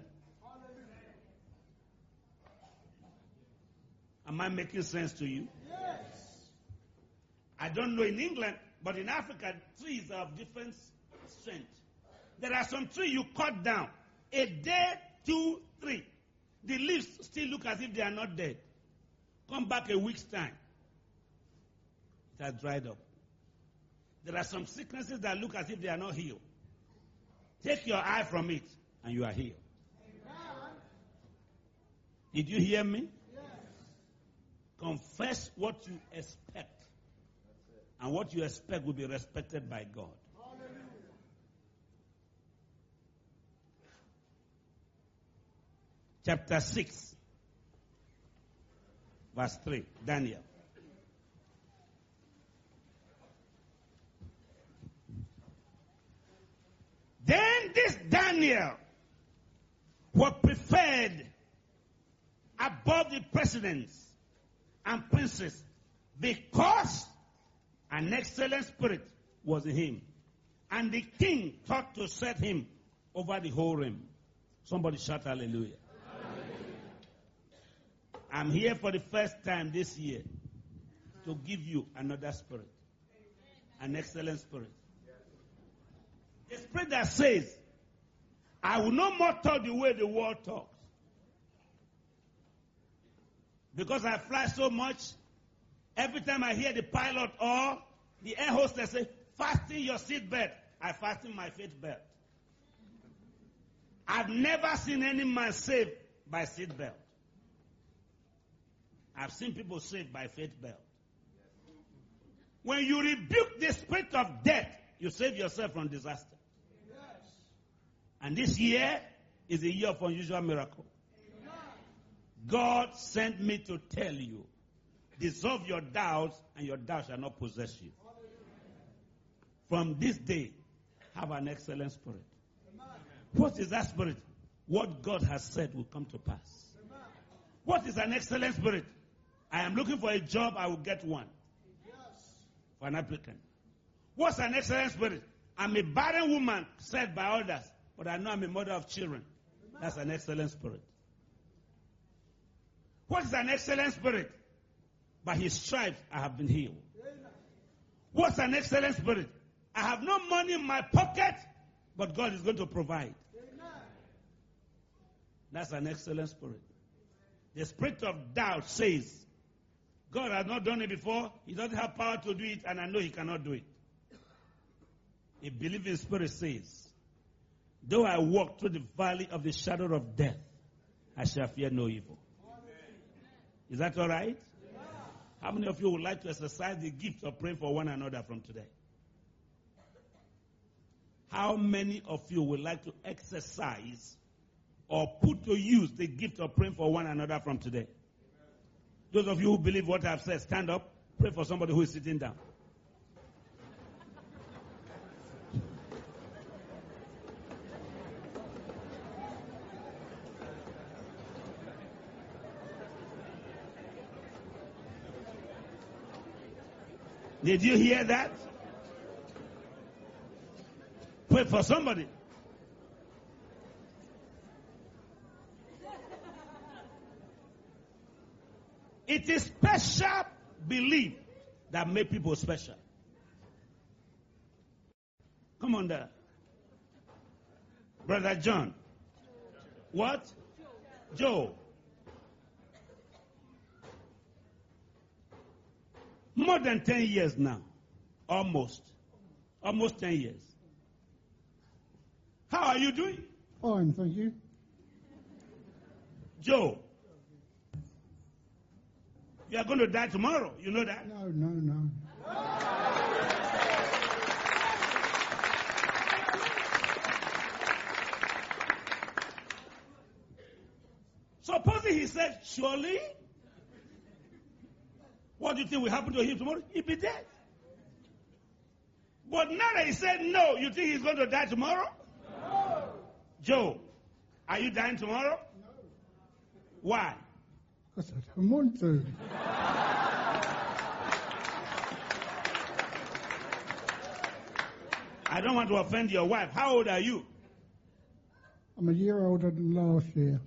Am I making sense to you? Yes. I don't know in England, but in Africa, trees are of different strength. There are some trees you cut down. A day, two, three. The leaves still look as if they are not dead. Come back a week's time. It has dried up. There are some sicknesses that look as if they are not healed. Take your eye from it, and you are healed. Amen. Did you hear me? Yes. Confess what you expect. And what you expect will be respected by God. Hallelujah. Chapter six. verse three, Daniel. Then this Daniel was preferred above the presidents and princes because an excellent spirit was in him. And the king thought to set him over the whole realm. Somebody shout hallelujah. Hallelujah. I'm here for the first time this year to give you another spirit. An excellent spirit. A spirit that says, I will no more talk the way the world talks. Because I fly so much, every time I hear the pilot or the air hostess say, fasten your seat belt, I fasten my faith belt. I've never seen any man saved by seat belt. I've seen people saved by faith belt. When you rebuke the spirit of death, you save yourself from disaster. And this year is a year of unusual miracle. God sent me to tell you, dissolve your doubts and your doubts shall not possess you. From this day, have an excellent spirit. What is that spirit? What God has said will come to pass. What is an excellent spirit? I am looking for a job, I will get one. For an applicant. What's an excellent spirit? I'm a barren woman, said by others, but I know I'm a mother of children. That's an excellent spirit. What is an excellent spirit? By his stripes I have been healed. What's an excellent spirit? I have no money in my pocket, but God is going to provide. That's an excellent spirit. The spirit of doubt says, God has not done it before, he doesn't have power to do it, and I know he cannot do it. A believing spirit says, though I walk through the valley of the shadow of death, I shall fear no evil. Is that all right? Yeah. How many of you would like to exercise the gift of praying for one another from today? How many of you would like to exercise or put to use the gift of praying for one another from today? Those of you who believe what I've said, stand up, pray for somebody who is sitting down. Did you hear that? Pray for somebody. It is special belief that make people special. Come on there. Brother John. What? Joe. More than ten years now. Almost. Almost ten years. How are you doing? Fine, thank you. Joe. You are going to die tomorrow. You know that? No, no, no. Supposing he said, surely, what do you think will happen to him tomorrow? He'll be dead. But now that he said no, you think he's going to die tomorrow? No. Joe, are you dying tomorrow? No. Why? Because I don't want to. I don't want to offend your wife. How old are you? I'm a year older than last year.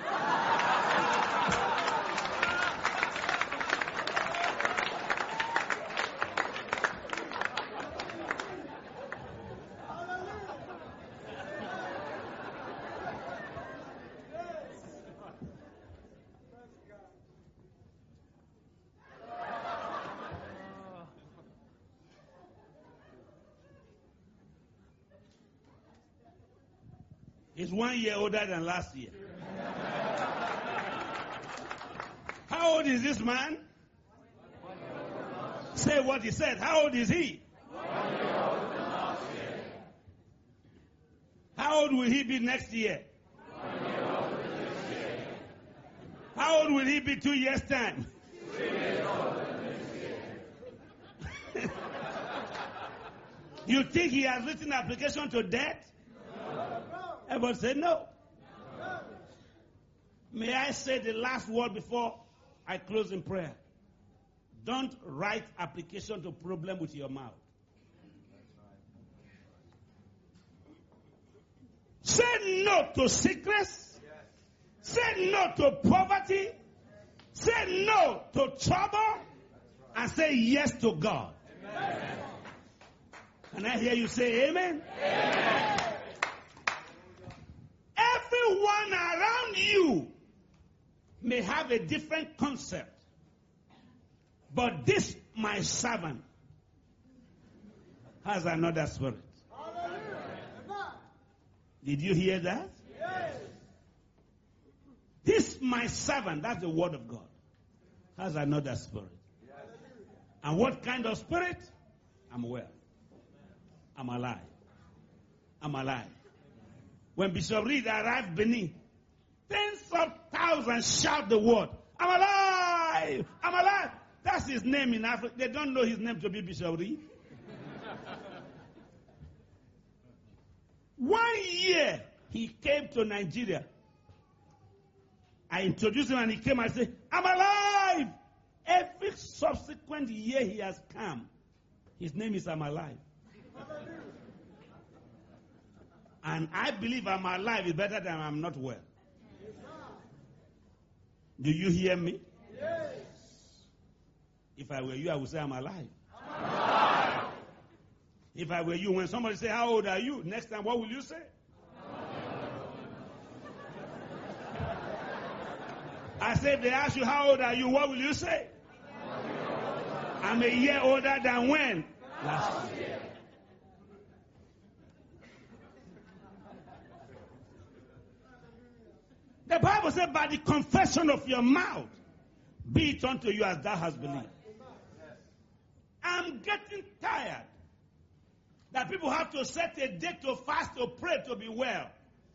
He's one year older than last year. How old is this man? Say what he said. How old is he? How old will he be next year? How old will he be two years' time? You think he has written application to death? No. Everybody say no. no. May I say the last word before I close in prayer? Don't write application to problem with your mouth. Say no to sickness. Say no to poverty. Say no to trouble. And say yes to God. Amen. Can I hear you say amen? Amen? Everyone around you may have a different concept. But this, my servant, has another spirit. Did you hear that? Yes. This, my servant, that's the word of God, has another spirit. Yes. And what kind of spirit? I'm well. I'm alive. I'm alive. When Bishop Reed arrived Benin, tens of thousands shout the word, I'm alive! I'm alive! That's his name in Africa. They don't know his name to be Bishop Reed. One year, he came to Nigeria. I introduced him and he came and said, I'm alive! Every subsequent year he has come, his name is I'm alive. And I believe I'm alive is better than I'm not well. Do you hear me? Yes. If I were you, I would say I'm alive. I'm alive. If I were you, when somebody say, how old are you? Next time, what will you say? I said, if they ask you, how old are you? What will you say? I'm a year older than when? Last year. The Bible said, by the confession of your mouth, be it unto you as thou hast believed. I'm getting tired that people have to set a day to fast, to pray, to be well.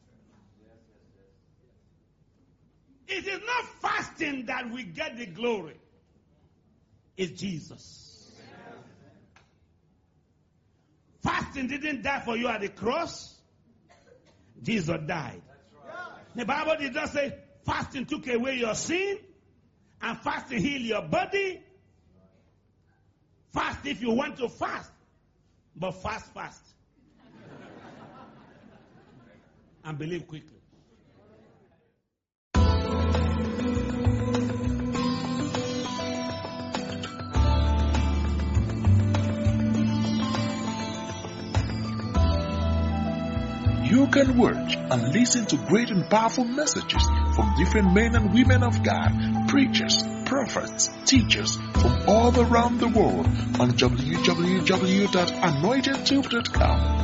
It is not fasting that we get the glory. It's Jesus. Fasting didn't die for you at the cross. Jesus died. The Bible did not say fasting took away your sin and fasting healed your body. Fast if you want to fast, but fast fast. And believe quickly. You can watch and listen to great and powerful messages from different men and women of God, preachers, prophets, teachers from all around the world on w w w dot anointed tube dot com.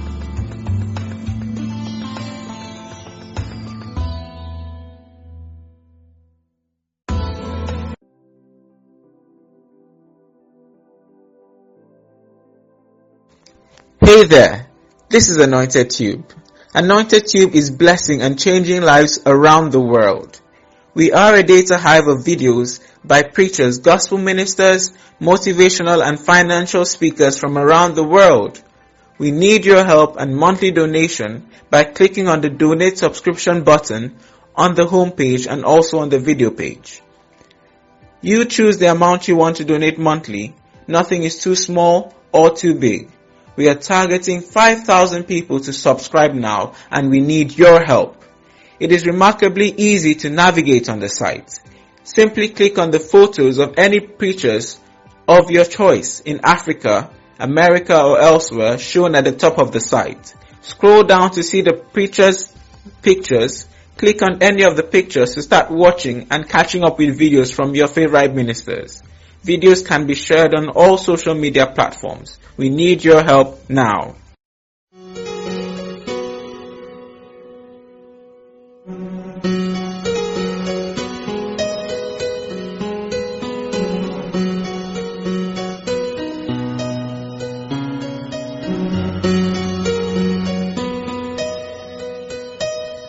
Hey there, this is Anointed Tube. Anointed Tube is blessing and changing lives around the world. We are a data hive of videos by preachers, gospel ministers, motivational and financial speakers from around the world. We need your help and monthly donation by clicking on the donate subscription button on the homepage and also on the video page. You choose the amount you want to donate monthly. Nothing is too small or too big. We are targeting five thousand people to subscribe now, and we need your help. It is remarkably easy to navigate on the site. Simply click on the photos of any preachers of your choice in Africa, America, or elsewhere shown at the top of the site. Scroll down to see the preachers' pictures. Click on any of the pictures to start watching and catching up with videos from your favorite ministers. Videos can be shared on all social media platforms. We need your help now.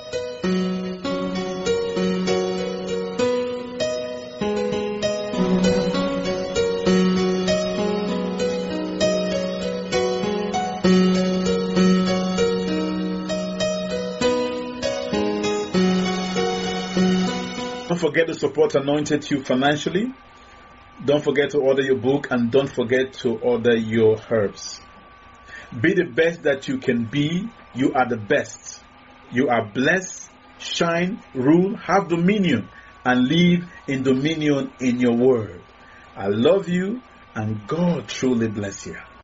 Thank you. forget to support Anointed Tube financially. Don't forget to order your book, and don't forget to order your herbs. Be the best that you can be. You are the best. You are blessed. Shine, rule, have dominion, and live in dominion in your word. I love you, and God truly bless you.